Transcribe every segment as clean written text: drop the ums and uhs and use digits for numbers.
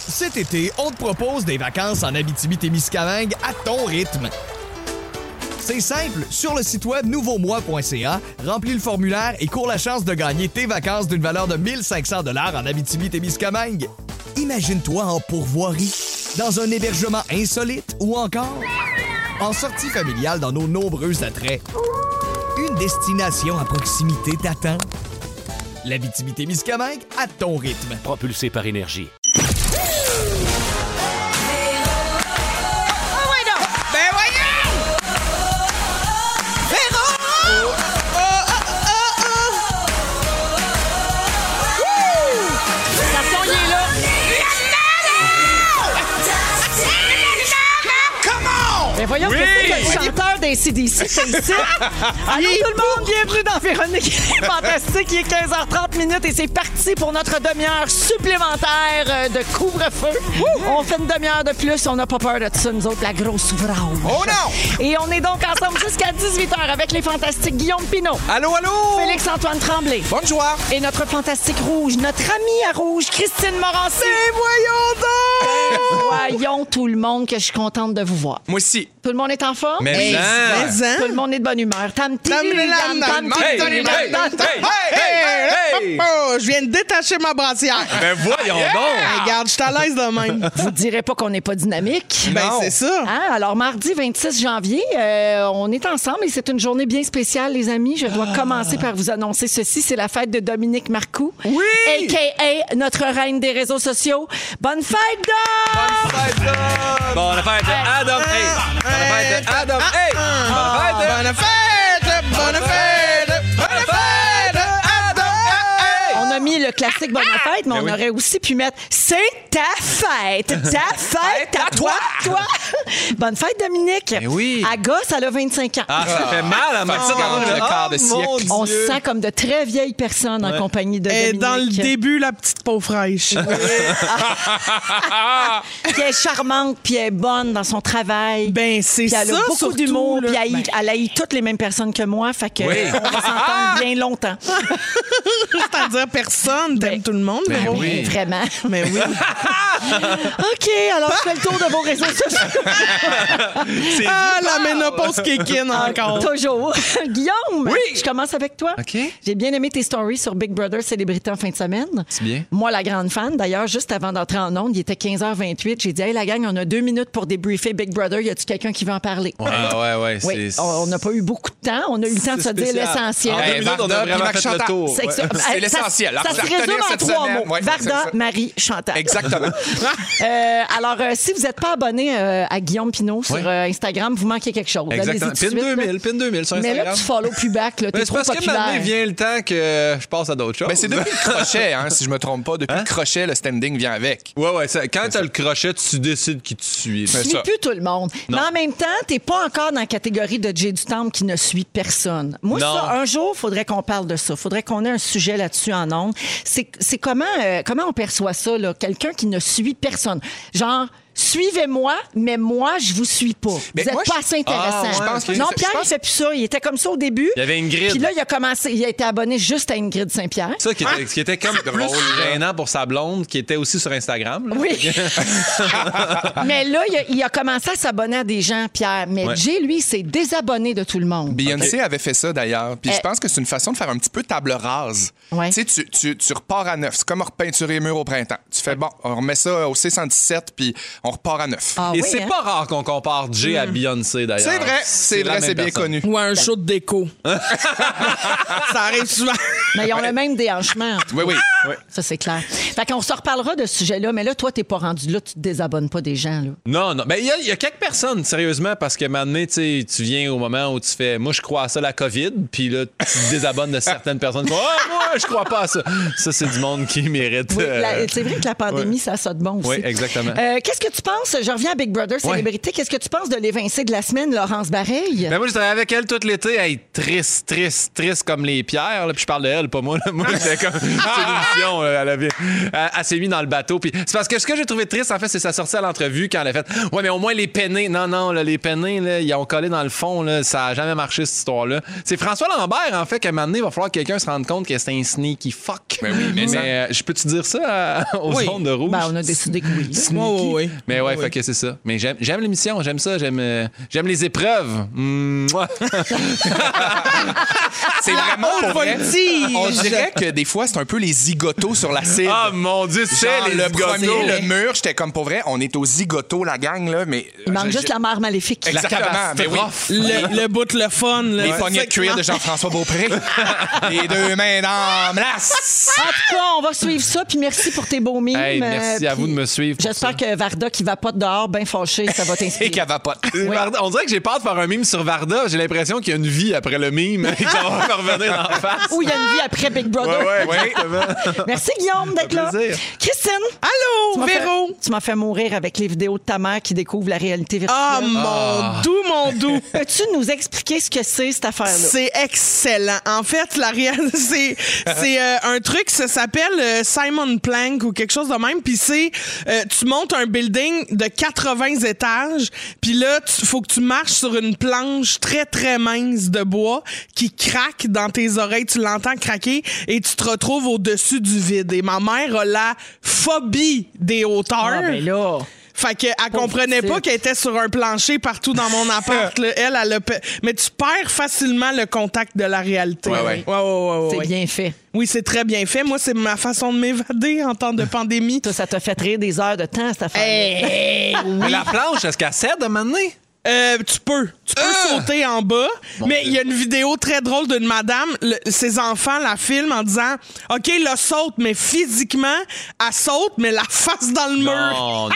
Cet été, on te propose des vacances en Abitibi-Témiscamingue à ton rythme. C'est simple, sur le site web nouveaumois.ca, remplis le formulaire et cours la chance de gagner tes vacances d'une valeur de 1 500 $ en Abitibi-Témiscamingue. Imagine-toi en pourvoirie, dans un hébergement insolite ou encore en sortie familiale dans nos nombreux attraits. Une destination à proximité t'attend. L'Abitibi-Témiscamingue à ton rythme. Propulsé par Énergie. Mais voyons que c'est le chanteur des CDC, c'est ici. Allô tout le monde, bienvenue dans Véronique Fantastique. Il est 15h30 et c'est parti pour notre demi-heure supplémentaire de couvre-feu. On fait une demi-heure de plus, on n'a pas peur de ça, nous autres, la grosse ouvrage. Oh non! Et on est donc ensemble jusqu'à 18h avec les fantastiques Guillaume Pinault. Allô, allô! Félix-Antoine Tremblay. Bonjour! Et notre fantastique rouge, notre amie à rouge, Christine Morancy. Voyons donc! Voyons tout le monde que je suis contente de vous voir. Moi aussi. Tout le monde est en forme? Mais Tout le monde est de bonne humeur. Je viens de détacher ma brassière. Ben voyons donc! Regarde, je suis à l'aise de même. Vous direz pas qu'on n'est pas dynamique? Ben, c'est ça. Hein? Alors, mardi 26 janvier, on est ensemble et c'est une journée bien spéciale, les amis. Je dois commencer par vous annoncer ceci. C'est la fête de Dominique Marcoux. Oui! A.K.A. notre reine des réseaux sociaux. Bonne fête, Dom! Bonne fête de Adam! Bonne fête! Bonne fête! Bonne fête! On a mis le classique Bonne fête, mais on aurait aussi pu mettre C'est ta fête à toi! Bonne fête, Dominique! oui. À gosse, elle a 25 ans. Ah, ça fait mal à ma petite le quart de siècle. On se sent comme de très vieilles personnes en compagnie de Et Dominique. dans le début, la petite peau fraîche. Puis elle est charmante, puis elle est bonne dans son travail. Ben, c'est Puis ça, elle a beaucoup surtout, d'humour, là. puis elle haït toutes les mêmes personnes que moi, fait que on va s'entendre bien longtemps. C'est-à-dire personne, t'aimes tout le monde. Ben mais oui. Vraiment. Mais oui. OK, alors je fais le tour de vos réseaux sociaux. Ah, la ménopause kékine encore. Toujours. Guillaume, Oui. je commence avec toi. OK. J'ai bien aimé tes stories sur Big Brother Célébrité en fin de semaine. C'est bien. Moi, la grande fan. D'ailleurs, juste avant d'entrer en onde, il était 15h28. J'ai dit, hey, la gang, on a 2 minutes pour débriefer Big Brother. Y a-tu quelqu'un qui veut en parler? Ouais. Oui, on n'a pas eu beaucoup de temps. On a eu le temps de se dire l'essentiel. En 2 minutes, on a vraiment fait le tour. C'est ça. C'est l'essentiel. Ça se résume en 3 mots. Ouais, c'est Varda, ça. Marie, Chantal. Exactement. Alors, si vous n'êtes pas abonné à Guillaume Pinault sur Instagram, vous manquez quelque chose. Exactement. Allez-y tout de Pin suite, 2000, pin 2000 sur Mais Instagram. là, tu follow plus back. Là, t'es C'est trop parce que populaire. maintenant, vient le temps que je passe à d'autres choses. Ben, c'est depuis le crochet, hein, si je me trompe pas. Depuis le crochet, le standing vient avec. Ouais. Quand t'as le crochet, tu décides qui tu suis. Tu suis plus tout le monde. Mais en même temps, t'es pas encore dans la catégorie de Jay du Temple qui ne suit personne. Moi, Non. ça, un jour, il faudrait qu'on parle de ça. Faudrait qu'on ait un sujet là-dessus en ondes. C'est comment on perçoit ça, là? Quelqu'un qui ne suit personne. Genre, suivez-moi, mais moi, je vous suis pas. Vous Mais n'êtes moi, pas assez intéressant. je pense que- non, je Pierre, pense- il fait plus ça. Il était comme ça au début. Il y avait Ingrid. Puis là, il a été abonné juste à Ingrid Saint-Pierre. Ça qui était comme plus gênant pour sa blonde, qui était aussi sur Instagram. Là. Oui. Mais là, il a commencé à s'abonner à des gens, Pierre. Mais Jay, lui, s'est désabonné de tout le monde. Beyoncé avait fait ça d'ailleurs. Puis je pense que c'est une façon de faire un petit peu table rase. Ouais. Tu sais, tu repars à neuf. C'est comme repeinturer les murs au printemps. Tu fais bon, on remet ça au C117 puis on repart à neuf. Ah Et oui, c'est hein? pas rare qu'on compare Jay à Beyoncé, d'ailleurs. C'est vrai, la c'est même bien personne. connu. Ou un show de déco. Ça arrive souvent. Mais ils ont le même déhanchement. Oui. Ça, c'est clair. Fait qu'on se reparlera de ce sujet-là, mais là, toi, t'es pas rendu là, tu te désabonnes pas des gens, là. Non. Mais il y a quelques personnes, sérieusement, parce qu'à un moment donné, tu viens au moment où tu fais « Moi, je crois à ça, la COVID », puis là, tu te désabonnes de certaines personnes qui font « Ah, moi, je crois pas à ça ». Ça, c'est du monde qui mérite... Oui, c'est vrai que la pandémie, ça a ça de bon aussi. Oui, exactement. Qu'est-ce que tu penses, je reviens à Big Brother Célébrité, qu'est-ce que tu penses de l'évincé de la semaine, Laurence Bareil? Ben moi, je travaillais avec elle tout l'été. Elle est triste comme les pierres. Là. Puis je parle de elle, pas moi. Là. Moi, c'était comme c'est l'émission. Elle s'est mise dans le bateau. Puis c'est parce que ce que j'ai trouvé triste, en fait, c'est sa sortie à l'entrevue quand elle a fait « Ouais, mais au moins les peinés. » Non, là, les peinés, là, ils ont collé dans le fond. Là, ça n'a jamais marché, cette histoire-là. C'est François Lambert, en fait, qu'à un moment donné, il va falloir que quelqu'un se rende compte que c'est un sneaky fuck. Ben oui, mais je peux-te dire ça aux ondes de rouge? Ben, on a décidé que oui. Oui. Mais ouais, fait que c'est ça. Mais j'aime l'émission, j'aime ça, j'aime les épreuves. C'est vraiment haute pour vrai. voltige. On dirait que des fois, c'est un peu les zigotos sur la cible. Ah mon Dieu, c'est Genre, les le zigotos. premier, le mur, j'étais comme pour vrai, on est aux zigotos, la gang, là, mais. Il manque juste la mère maléfique. Exactement, mais oui. Le bout, le fun. Les poignées de cuir de Jean-François Beaupré. Les deux mains dans glace. En tout cas, on va suivre ça, puis merci pour tes beaux mimes. Hey, merci à puis vous de me suivre. J'espère que Varda qui va pas dehors, bien fâché, ça va t'inspirer. Et qu'elle va pas. Varda, on dirait que j'ai peur de faire un mime sur Varda. J'ai l'impression qu'il y a une vie après le mime et qu'on va revenir en face. Ou il y a une vie après Big Brother. Ouais, exactement. Merci Guillaume d'être là. plaisir. Christine. Allô, Tu m'as Véro. tu m'as fait mourir avec les vidéos de ta mère qui découvre la réalité virtuelle. Ah, mon doux. Peux-tu nous expliquer ce que c'est, cette affaire-là? C'est excellent. En fait, c'est un truc, ça s'appelle Simon Plank ou quelque chose de même. Puis c'est, tu montes un building de 80 étages, puis là, faut que tu marches sur une planche très, très mince de bois qui craque dans tes oreilles. Tu l'entends craquer et tu te retrouves au-dessus du vide. Et ma mère a la phobie des hauteurs. Ah, ben là... Fait qu'elle comprenait pas qu'elle était sur un plancher partout dans mon appart. Là. Elle a mais tu perds facilement le contact de la réalité. Ouais. C'est bien fait. Oui, c'est très bien fait. Moi, c'est ma façon de m'évader en temps de pandémie. Toi, ça t'a fait rire des heures de temps, cette affaire. Mais la planche, est-ce qu'elle cède à un moment donné? Tu peux sauter en bas, mais il y a une vidéo très drôle d'une madame, ses enfants la filment en disant « OK, là, saute, mais physiquement, elle saute, mais la face dans le mur. » Non.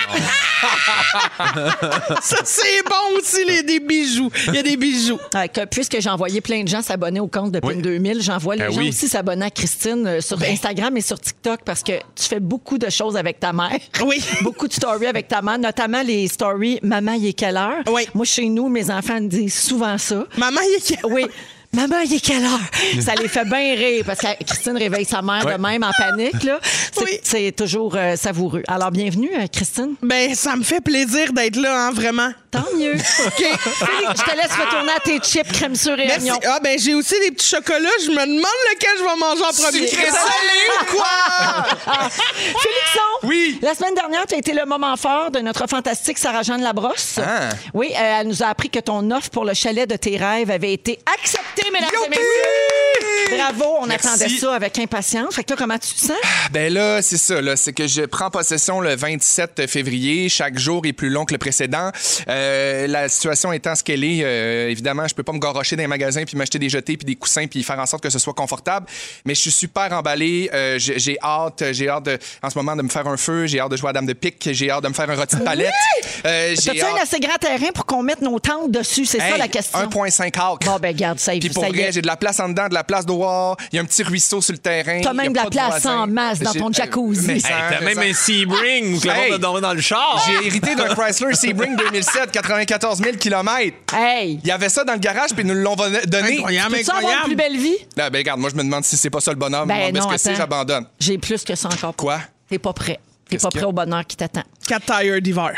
Ça, c'est bon aussi, des bijoux. Il y a des bijoux. Puisque j'ai envoyé plein de gens s'abonner au compte de PIN 2000, j'envoie les gens aussi s'abonner à Christine sur Instagram et sur TikTok parce que tu fais beaucoup de choses avec ta mère. Oui. Beaucoup de stories avec ta mère, notamment les stories « Maman, il est quelle heure? » Oui. Moi, chez nous, mes enfants me disent souvent ça. Maman, il est Oui. Maman, il est quelle heure? Ça les fait bien rire parce que Christine réveille sa mère de même en panique. Là. C'est toujours savoureux. Alors, bienvenue, Christine. Ben, ça me fait plaisir d'être là, hein, vraiment. Tant mieux. OK. Félix, je te laisse retourner à tes chips crème sur et Merci. oignon. Ah, ben, j'ai aussi des petits chocolats. Je me demande lequel je vais manger en premier. Sucré salé ou quoi? Félixon! Oui. La semaine dernière, tu as été le moment fort de notre fantastique Sarah-Jeanne Labrosse. Ah. Oui, elle nous a appris que ton offre pour le chalet de tes rêves avait été acceptée, mesdames et messieurs. Bravo, on Merci. attendait ça avec impatience. Fait que là, comment tu te sens? Ben là, c'est ça. Là, c'est que je prends possession le 27 février. Chaque jour est plus long que le précédent. La situation étant ce qu'elle est, évidemment, je peux pas me garrocher dans les magasins puis m'acheter des jetés puis des coussins puis faire en sorte que ce soit confortable. Mais je suis super emballé. J'ai hâte en ce moment de me faire un feu. J'ai hâte de jouer à Dame de pique. J'ai hâte de me faire un rôti de palette. T'as-tu un assez grand terrain pour qu'on mette nos tentes dessus? C'est ça la question. 1,5 acres. Bon, ben garde ça. Puis pour vrai, j'ai de la place en dedans, de la place dehors. Il y a un petit ruisseau sur le terrain. T'as même Il y a de la pas place voisins. en masse dans ton jacuzzi. Mais T'as même un Sebring où le monde a dormi dans le char. J'ai hérité d'un Chrysler Sebring 2007, 94 000 km. Hey! Il y avait ça dans le garage, puis ils nous l'ont donné. Incroyable, Peux-tu avoir une plus belle vie? Là, ben regarde, moi je me demande si c'est pas ça le bonheur. Ben Parce non, que c'est, attends. j'abandonne. J'ai plus que ça encore. Quoi? T'es pas prêt. T'es Qu'est-ce pas qu'il y prêt a? au bonheur qui t'attend. 4 tires d'hiver.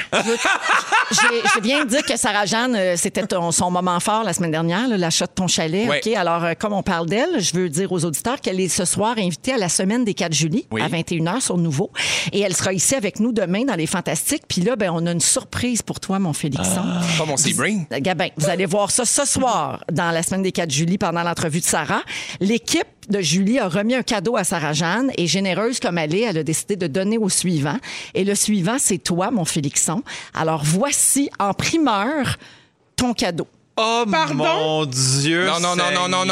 Je viens de dire que Sarah-Jeanne, c'était son moment fort la semaine dernière, là, l'achat de ton chalet. Ouais. OK? Alors, comme on parle d'elle, je veux dire aux auditeurs qu'elle est ce soir invitée à la semaine des 4 juillet Oui. à 21h sur Nouveau. Et elle sera ici avec nous demain dans Les Fantastiques. Puis là, ben, on a une surprise pour toi, mon Félixon. Pas mon Sebring. Gabin, vous allez voir ça ce soir dans la semaine des 4 juillet pendant l'entrevue de Sarah. L'équipe de Julie a remis un cadeau à Sarah-Jeanne et généreuse comme elle a décidé de donner au suivant. Et le suivant, c'est toi, mon Félixon. Alors, voici en primeur ton cadeau. Oh Pardon? mon Dieu. Non, Seigneur.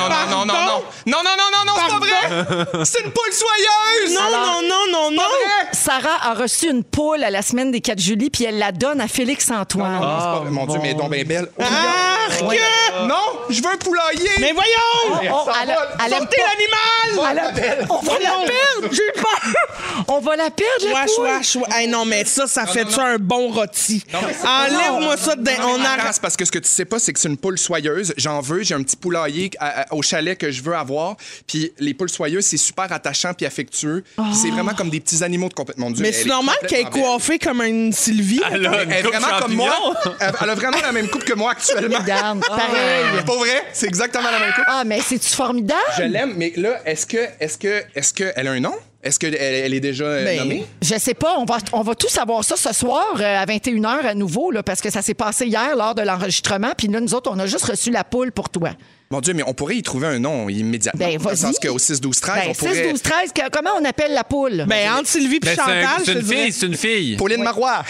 c'est pas vrai! C'est une poule soyeuse! Non. Sarah a reçu une poule à la semaine des 4 juillet puis elle la donne à Félix-Antoine. C'est pas vrai. Mon Dieu, mais elle est donc bien belle. Arc! Non, je veux un poulailler. Mais voyons! Elle aime Sortez l'animal! On va la perdre! J'ai peur! On va la perdre, la poule! Wesh. Hey, non, mais ça fait-tu un bon rôti? Enlève-moi ça de... On Attends, arrête. c'est parce que ce que tu sais pas, c'est que c'est une poule soyeuse. J'en veux, j'ai un petit poulailler au chalet que je veux avoir. Puis les poules soyeuses, c'est super attachant puis affectueux. Puis c'est vraiment comme des petits animaux de complètement durs. Mais c'est normal qu'elle est coiffée comme une Sylvie. Elle a Elle est une coupe vraiment comme moi. champignon. Elle a vraiment la même coupe que moi actuellement. Regarde, pareil. Pas vrai? C'est exactement la même coupe. Ah, mais c'est-tu formidable? Je l'aime, mais là, est-ce qu'elle a un nom? Est-ce qu'elle est déjà nommée? Je sais pas. On va tout savoir ça ce soir à 21h à nouveau, là, parce que ça s'est passé hier lors de l'enregistrement. Puis là, nous autres, on a juste reçu la poule pour toi. Mon Dieu, mais on pourrait y trouver un nom immédiatement. Ben, vas-y. Dans le sens qu'au 6-12-13, Ben, on pourrait... 6, 12, 13, comment on appelle la poule? Ben, entre Sylvie et Ben, Chantal, c'est je une te dirais- fille, c'est une fille. Pauline Marois.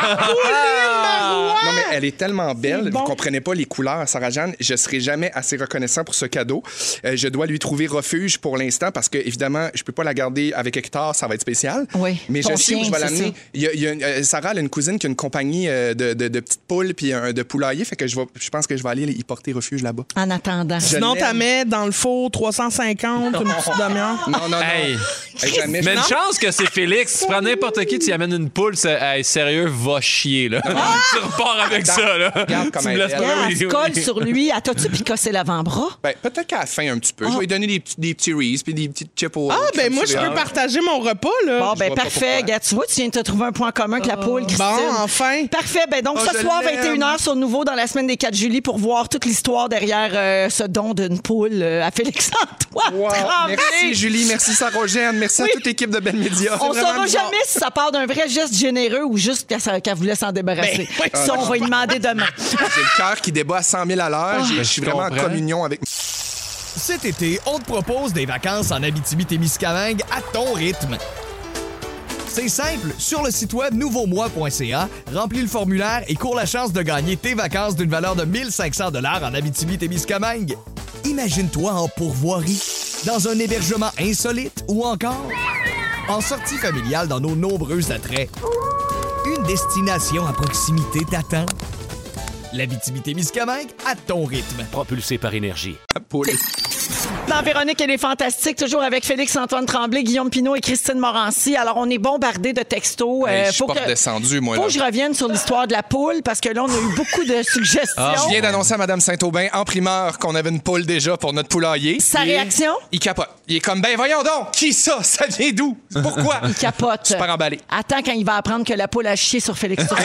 Marois! Non, mais elle est tellement belle. bon. Vous comprenez pas les couleurs, Sarah-Jeanne. Je serai jamais assez reconnaissant pour ce cadeau. Je dois lui trouver refuge pour l'instant parce que, évidemment, je peux pas la garder avec Hector. Ça va être spécial. Oui, Mais ton je sais où chien, je vais c'est l'amener. ça. Il y a Sarah, elle a une cousine qui a une compagnie de petites poules puis de poulaillers. Fait que je pense que je vais aller y porter refuge là-bas. En attendant. Sinon, l'aime. t'as mets dans le four 350, une petite demi-heure. Non. Hey. Jamais. Mais une Non. chance que c'est Félix. Tu prends n'importe qui, tu y amènes une poule, hey, sérieux, va chier, là. Tu repars avec ça, là. Regarde comme Tu me elle laisses est pas- Regarde, oui, elle se oui. colle sur lui. T'as-tu picossé l'avant-bras? Ben, peut-être qu'à la fin, un petit peu. Je vais lui donner des petits Reese puis des petites chips au... Ah, ben crème moi, je peux céréales. partager mon repas, là. Bon, ben vois pas parfait. pourquoi. Regarde, tu vois, tu viens de te trouver un point commun avec la poule, Christine. Bon, enfin. Parfait. Ben donc, Oh, ce je soir, l'aime. 21h sur Nouveau dans la semaine des 4 juillet pour voir toute l'histoire derrière ce don d'une poule à Félix-Antoine Wow. Tremblay. Merci Julie, merci Sarah-Jeanne, merci Oui. à toute l'équipe de Belle Média. On C'est vraiment saura bizarre. jamais si ça part d'un vrai geste généreux ou juste qu'elle voulait s'en débarrasser. Ben, oui. Ça, on va lui demander demain. J'ai le cœur qui débat à 100 000 à l'heure. Je suis vraiment en comprends. communion avec... Cet été, on te propose des vacances en Abitibi-Témiscamingue à ton rythme. C'est simple, sur le site web nouveaumois.ca, remplis le formulaire et cours la chance de gagner tes vacances d'une valeur de 1 500 $ en Abitibi-Témiscamingue. Imagine-toi en pourvoirie, dans un hébergement insolite ou encore en sortie familiale dans nos nombreux attraits. Une destination à proximité t'attend. L'Abitibi-Témiscamingue à ton rythme. Propulsé par énergie. Poule. Dans Véronique, elle est fantastique, toujours avec Félix-Antoine Tremblay, Guillaume Pinot et Christine Morancy. Alors, on est bombardés de textos. Hey, je suis pas redescendu, moi, Faut là. que je revienne sur l'histoire de la poule, parce que là, on a eu beaucoup de suggestions. Je viens d'annoncer à Mme Saint-Aubin en primeur qu'on avait une poule déjà pour notre poulailler. Sa Et réaction? Il capote. Il est comme, ben voyons donc, qui ça? Ça vient d'où? Pourquoi? Il capote. Super emballé. Attends quand il va apprendre que la poule a chié sur Félix Turcot.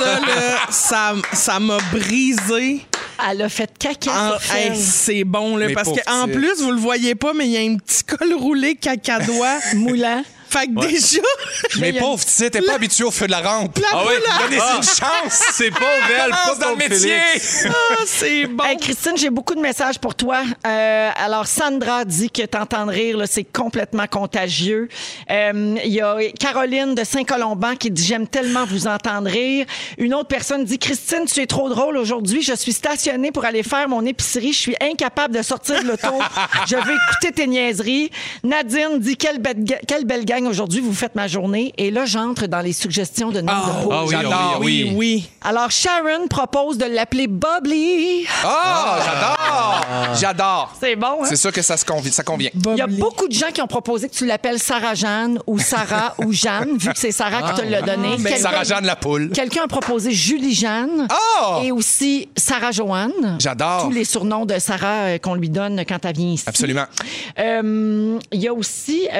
Ça, là, ça m'a brisé. Elle a fait caca Ah, sur hey, Fel. c'est bon, là, Mais parce pauvre qu'en petite. plus, vous le voyez pas, mais il y a un petit col roulé cacadois. Moulant. Fait que déjà, Mais il y a- pauvre, tu sais, t'es pas habitué au feu de la rampe. la Ah oui, poule a- Donnez-y une chance. C'est pas Vel, pas Commence dans le pour métier. Félix. Ah, c'est bon. Hey, Christine, j'ai beaucoup de messages pour toi. Alors, Sandra dit que t'entendre rire, là, c'est complètement contagieux. Il y a Caroline de Saint-Colomban qui dit « J'aime tellement vous entendre rire ». Une autre personne dit « Christine, tu es trop drôle aujourd'hui. Je suis stationnée pour aller faire mon épicerie. Je suis incapable de sortir de l'auto. Je veux écouter tes niaiseries. » Nadine dit « Quelle belle gang aujourd'hui. Vous faites ma journée. » Et là, j'entre dans les suggestions de nom de poule. Ah oui, J'adore, oui. Oui. Alors, Sharon propose de l'appeler Bubbly. J'adore. J'adore. C'est bon, hein? C'est sûr que ça convient. Il y a Bubbly. beaucoup de gens qui ont proposé que tu l'appelles Sarah-Jeanne ou Sarah ou Jeanne, vu que c'est Sarah qui te l'a donné. Quelqu'un- Sarah-Jeanne la poule. Quelqu'un a proposé Julie-Jeanne Ah! et aussi Sarah-Joanne. J'adore. Tous les surnoms de Sarah qu'on lui donne quand elle vient ici. Absolument. Il y a aussi...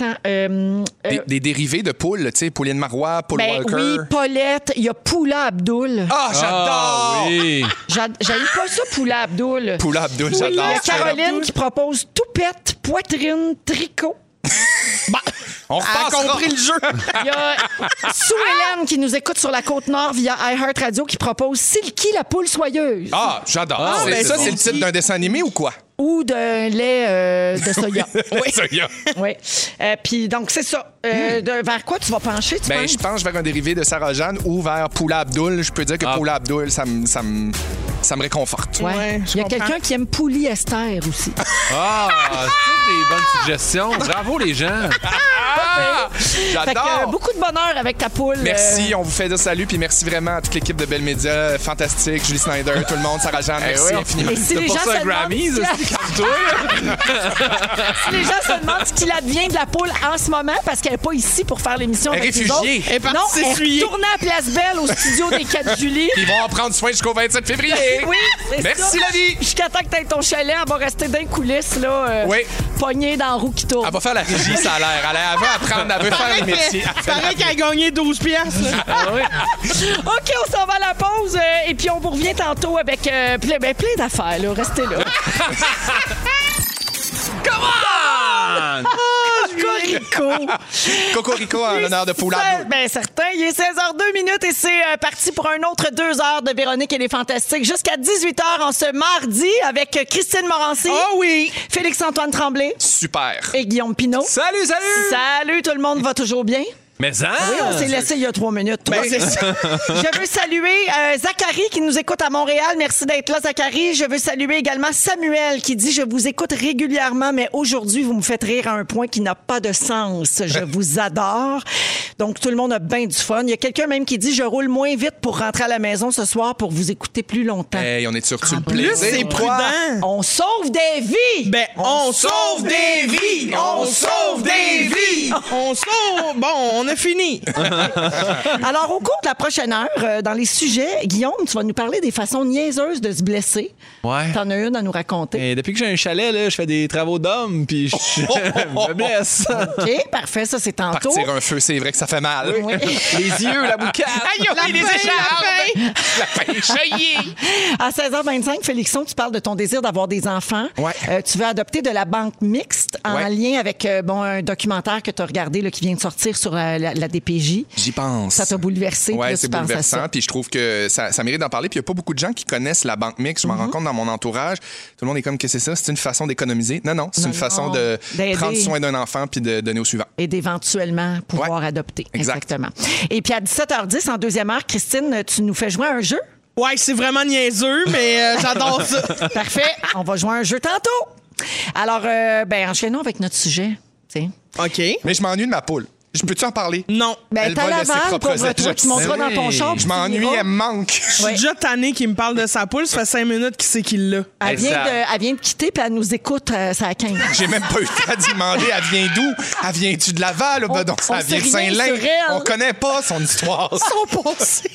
Des dérivés de poules, tu sais, Pauline Marois, Paul ben Walker. oui, Paulette. Il y a Poula Abdul. Ah, j'adore! Ah oui. J'aime pas ça, Poula Abdul. Poula Abdul, Il y j'adore. a Caroline qui propose toupette, poitrine, tricot. On Elle a repassera. compris le jeu. Il y a Sue-Hélène qui nous écoute sur la Côte-Nord via iHeartRadio qui propose Silky la poule soyeuse Ah, j'adore. ben, ça, c'est c'est bon. le titre d'un dessin animé ou quoi? ou d'un lait de soya. Oui. Ça y est. Oui. Puis donc, c'est ça. Vers quoi tu vas pencher, tu Ben, penses? je penche vers un dérivé de Sarah-Jeanne ou vers Poula Abdul. Je peux dire que Poula Abdul, ça me ça me réconforte. Ouais, je Il y a comprends. quelqu'un qui aime polyester aussi. Ah, c'est des bonnes suggestions. Bravo, les gens. Fait que, J'adore. beaucoup de bonheur avec ta poule. Merci, on vous fait dire salut, puis merci vraiment à toute l'équipe de Belle Média, fantastique, Julie Snyder, tout le monde, Sarah Jeanne, merci oui. infiniment. Et si T'as les pas gens ça se un Grammys, demandent aussi, calme-toi. si les gens se demandent ce qu'il advient de la poule en ce moment, parce qu'elle n'est pas ici pour faire l'émission Elle est avec nous réfugiée. autres. Elle est partie Non, elle s'essuyer. est retournée à Place Belle au studio des 4 Julie. Ils vont en prendre soin jusqu'au 27 février. Oui, c'est Merci ça. la vie. Jusqu'à temps que tu aies ton chalet, elle va rester dans les coulisses, là, Oui. pognée dans la roue qui tourne. Elle va faire la régie, ça a l'air. Elle veut apprendre, elle veut faire le métier. Elle fait Paraît qu'elle a gagné 12 piastres. là. OK, on s'en va à la pause et puis on vous revient tantôt avec plein d'affaires. Là. Restez là. Cocorico. Cocorico en l'honneur de Poulard. Ben certain, il est 16h02 et c'est parti pour un autre 2 heures de Véronique et les Fantastiques jusqu'à 18h en ce mardi avec Christine Morancy, Oh oui! Félix-Antoine Tremblay Super. et Guillaume Pinot. Salut, salut. Salut, tout le monde va toujours bien? Mais ça. Oui, on s'est laissé il y a 3 minutes. Ben, c'est ça. Je veux saluer Zachary qui nous écoute à Montréal. Merci d'être là, Zachary. Je veux saluer également Samuel qui dit « Je vous écoute régulièrement, mais aujourd'hui, vous me faites rire à un point qui n'a pas de sens. Je vous adore. » Donc, tout le monde a bien du fun. Il y a quelqu'un même qui dit « Je roule moins vite pour rentrer à la maison ce soir pour vous écouter plus longtemps. Hey, on est sur le Plus plaisir. c'est ou quoi? prudent. On sauve des vies! Ben, on sauve des vies! On sauve des vies! On sauve... Bon, on a fini. Alors, au cours de la prochaine heure, dans les sujets, Guillaume, tu vas nous parler des façons niaiseuses de se blesser. Ouais. T'en as une à nous raconter. Et depuis que j'ai un chalet, là, je fais des travaux d'homme, puis je me blesse. OK, parfait, ça c'est tantôt. Partir un feu, c'est vrai que ça fait mal. Oui. Les yeux, la boucane. Aïe, La les paix, écharpes! La paix jaillit! À 16h25, Félixon, tu parles de ton désir d'avoir des enfants. Ouais. Tu veux adopter de la banque mixte en Ouais. lien avec un documentaire que tu as regardé là, qui vient de sortir sur la DPJ. J'y pense. Ça t'a bouleversé. puis Ouais, là, c'est tu penses à bouleversant. ça. Puis je trouve que ça mérite d'en parler. Puis il n'y a pas beaucoup de gens qui connaissent la banque mixte. Je m'en rends compte dans mon entourage. Tout le monde est comme que c'est ça. C'est une façon d'économiser. Non, c'est Non, une façon non. de D'aider. prendre soin d'un enfant puis de donner au suivant. Et d'éventuellement pouvoir adopter. Exact. Exactement. Et puis à 17h10, en deuxième heure, Christine, tu nous fais jouer à un jeu. Ouais, c'est vraiment niaiseux, mais j'adore ça. Parfait. On va jouer à un jeu tantôt. Alors, enchaînons avec notre sujet. Tiens. OK. Mais je m'ennuie de ma poule. Je peux-tu en parler? Non. Ben, Elle t'as vole de ses Laval, propres pauvre toi, ailes. tu monteras dans ton Oui. char. puis Je tu m'ennuie, iras. elle me manque. Je suis déjà tannée qu'il me parle de sa poule. Ça fait 5 minutes qu'il sait qu'il l'a. Elle vient, Exact. elle vient de quitter, puis elle nous écoute, ça a 15. J'ai même pas eu le temps d'y demander. Elle vient d'où? Elle vient-tu de Laval? On- Donc, on ça vient de sait rien Saint-Lin. sur elle. On connaît pas son histoire. Son passé.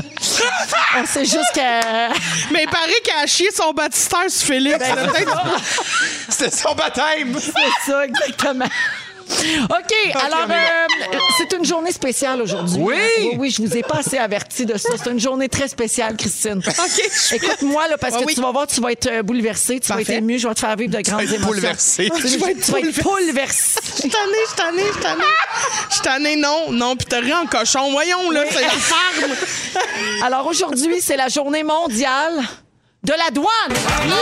On sait juste que... Mais il paraît qu'elle a chié son baptistère sur Félix. Ben, Ça, peut-être- C'était son baptême. C'est ça, exactement. OK, alors, c'est une journée spéciale aujourd'hui. Oui! Oui, je vous ai pas assez averti de ça. C'est une journée très spéciale, Christine. OK. Écoute-moi, là, parce que oui. tu vas voir, tu vas être bouleversée, tu vas Parfait. être émue, je vais te faire vivre de grandes être émotions. bouleversée. Tu vas être bouleversée. Je suis tannée. Non. Puis t'as ri en cochon. Voyons, là, c'est la farme. Alors, aujourd'hui, c'est la journée mondiale de la douane.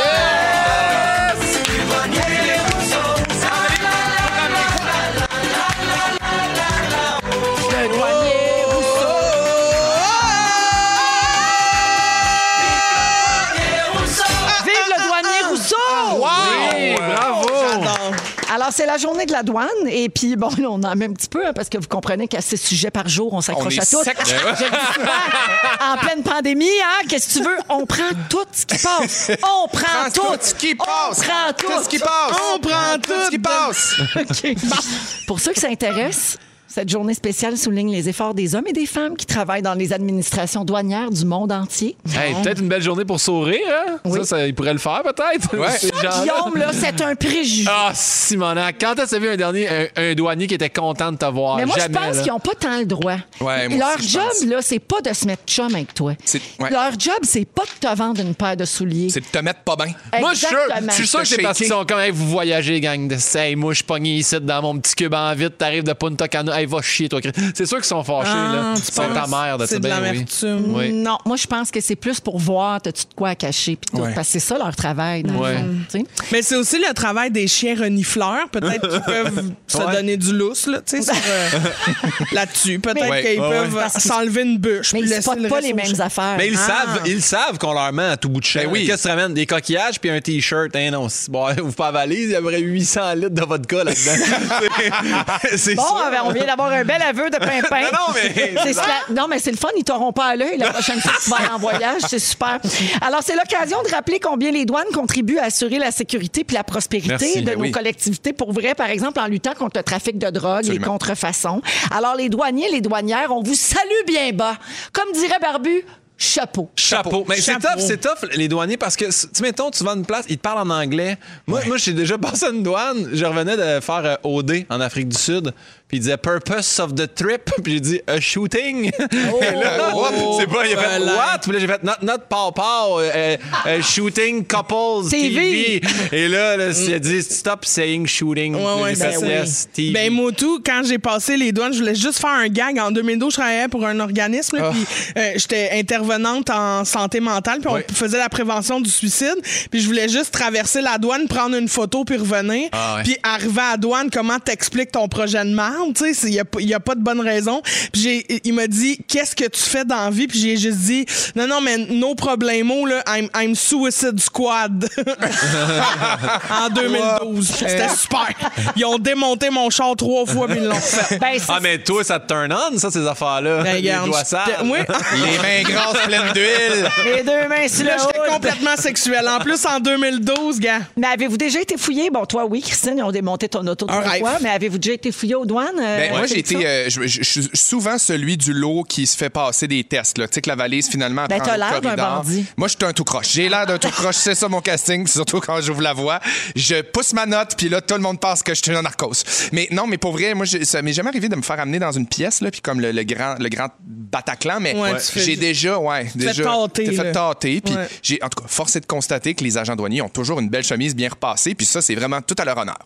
Le douanier Rousseau. Vive le douanier Rousseau! Oui, bravo. J'adore. Alors, c'est la journée de la douane. Et puis, bon, là, on en met un petit peu, hein, parce que vous comprenez qu'à 6 sujets par jour, on s'accroche On est à tout. sec. Je le dis souvent, en pleine pandémie, hein, qu'est-ce que tu veux? On prend tout ce qui passe. On prend tout. ce qui passe. On prend tout. Tout ce qui passe. On prend Tout ce qui passe. OK. Pour ceux qui s'intéressent, cette journée spéciale souligne les efforts des hommes et des femmes qui travaillent dans les administrations douanières du monde entier. Hey, peut-être une belle journée pour sourire, hein? Oui. Ça, il pourrait le faire, peut-être. Ouais. Ces gens-là. Guillaume, là, c'est un préjugé. Ah, Simona, quand est-ce que tu as vu un douanier qui était content de te voir? Mais moi, Jamais, je pense là. qu'ils n'ont pas tant le droit. Ouais, moi Leur aussi, je job, pense. là, c'est pas de se mettre chum avec toi. Ouais. Leur job, c'est pas de te vendre une paire de souliers. C'est de te mettre pas bien. Moi, je Exactement. suis sûr que c'est parce qu'ils sont comme, hey, vous voyagez, gang. Hey, moi, je suis pogné ici dans mon petit cube en vite. T'arrives de Punta Cana. Hey, va chier, toi. C'est sûr qu'ils sont fâchés, là. C'est ta mère de c'est de l'amertume. Oui. Non, moi, je pense que c'est plus pour voir, t'as-tu de quoi à cacher, puis tout. Ouais. Parce que c'est ça leur travail, dans le fond, tu sais. Mais c'est aussi le travail des chiens renifleurs. Peut-être qu'ils peuvent se donner du lousse là, tu sais, là-dessus. Peut-être Mais- qu'ils peuvent parce qu'ils- s'enlever une bûche. Mais puis ils laisser spottent le pas reste les au mêmes chien. affaires. Mais ils savent qu'on leur met à tout bout de champ. Ben oui. Qu'est-ce que tu ramènes? Des coquillages puis un T-shirt. Hein, non, bon, vous pas avaler, il y aurait 800 litres de vodka là-dedans. c'est Bon, ça. on vient d'avoir un bel aveu de Pimpin. Non, mais- Non, mais c'est le fun, ils t'auront pas à l'œil la prochaine fois que tu vas aller en voyage, c'est super. Alors, c'est l'occasion de rappeler combien les douanes contribuent à assurer la sécurité puis la prospérité Merci, de ben nos oui. collectivités, pour vrai, par exemple, en luttant contre le trafic de drogue, Absolument. les contrefaçons. Alors, les douaniers, les douanières, on vous salue bien bas. Comme dirait Barbu, chapeau. Chapeau. Mais Chapeau. c'est tough, les douaniers, parce que, tu mettons, tu vas à une place, ils te parlent en anglais. Moi, j'ai déjà passé une douane. Je revenais de faire OD en Afrique du Sud. Puis il disait Purpose of the trip. Puis j'ai dit A shooting. Et là, c'est pas, il a fait What? Puis là, j'ai fait Not pow pow, shooting couples TV. Et là, il a dit Stop saying shooting. Ouais, J'ai fait, ben yes, TV. Ben, Motu, quand j'ai passé les douanes, je voulais juste faire un gag. En 2012, je travaillais pour un organisme, là, puis j'étais intervenante en santé mentale, puis on faisait la prévention du suicide. Puis je voulais juste traverser la douane, prendre une photo, puis revenir. Ah ouais. Puis arriver à la douane, comment t'expliques ton projet de merde? Tu sais, il y a pas de bonne raison. Puis il m'a dit, qu'est-ce que tu fais dans la vie? Puis j'ai juste dit, non, mais no problemo, là, I'm Suicide Squad. En 2012. C'était super. Ils ont démonté mon char 3 fois, puis ils l'ont fait. Ben, Ah, mais toi, ça te turn on, ça, ces affaires-là. Ben, Les regarde, doigts sales. oui. Les mains grasses pleines d'huile. les deux mains sur Là, le j'étais hood. complètement sexuelle. En plus, en 2012, gars. Mais avez-vous déjà été fouillé? Bon, toi, oui, Christine, ils ont démonté ton auto Un 3 rêve. fois, mais avez-vous déjà été fouillé aux douanes? Ben, moi, j'ai c'est ça? été. Je suis souvent celui du lot qui se fait passer des tests. Là. Tu sais que la valise, finalement, Ben, prend t'as le l'air d'un corridor. bandit. Moi, je suis un tout croche. J'ai l'air d'un tout croche. C'est ça mon casting, surtout quand j'ouvre la voie. Je pousse ma note, puis là, tout le monde pense que je suis un narcos. Mais non, mais pour vrai, moi, ça m'est jamais arrivé de me faire amener dans une pièce, là, puis comme le grand Bataclan, mais Ouais, tu fais- j'ai déjà. tâter, t'es fait là. tâter. Puis Ouais. j'ai, en tout cas, forcé de constater que les agents douaniers ont toujours une belle chemise bien repassée, puis ça, c'est vraiment tout à leur honneur.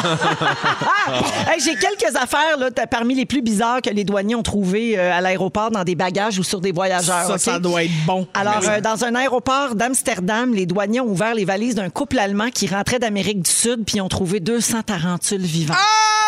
Hey, j'ai quelques affaires là, parmi les plus bizarres que les douaniers ont trouvées à l'aéroport dans des bagages ou sur des voyageurs. Ça, OK? ça doit être bon. Alors, dans un aéroport d'Amsterdam, les douaniers ont ouvert les valises d'un couple allemand qui rentrait d'Amérique du Sud, puis ils ont trouvé 200 tarentules vivantes.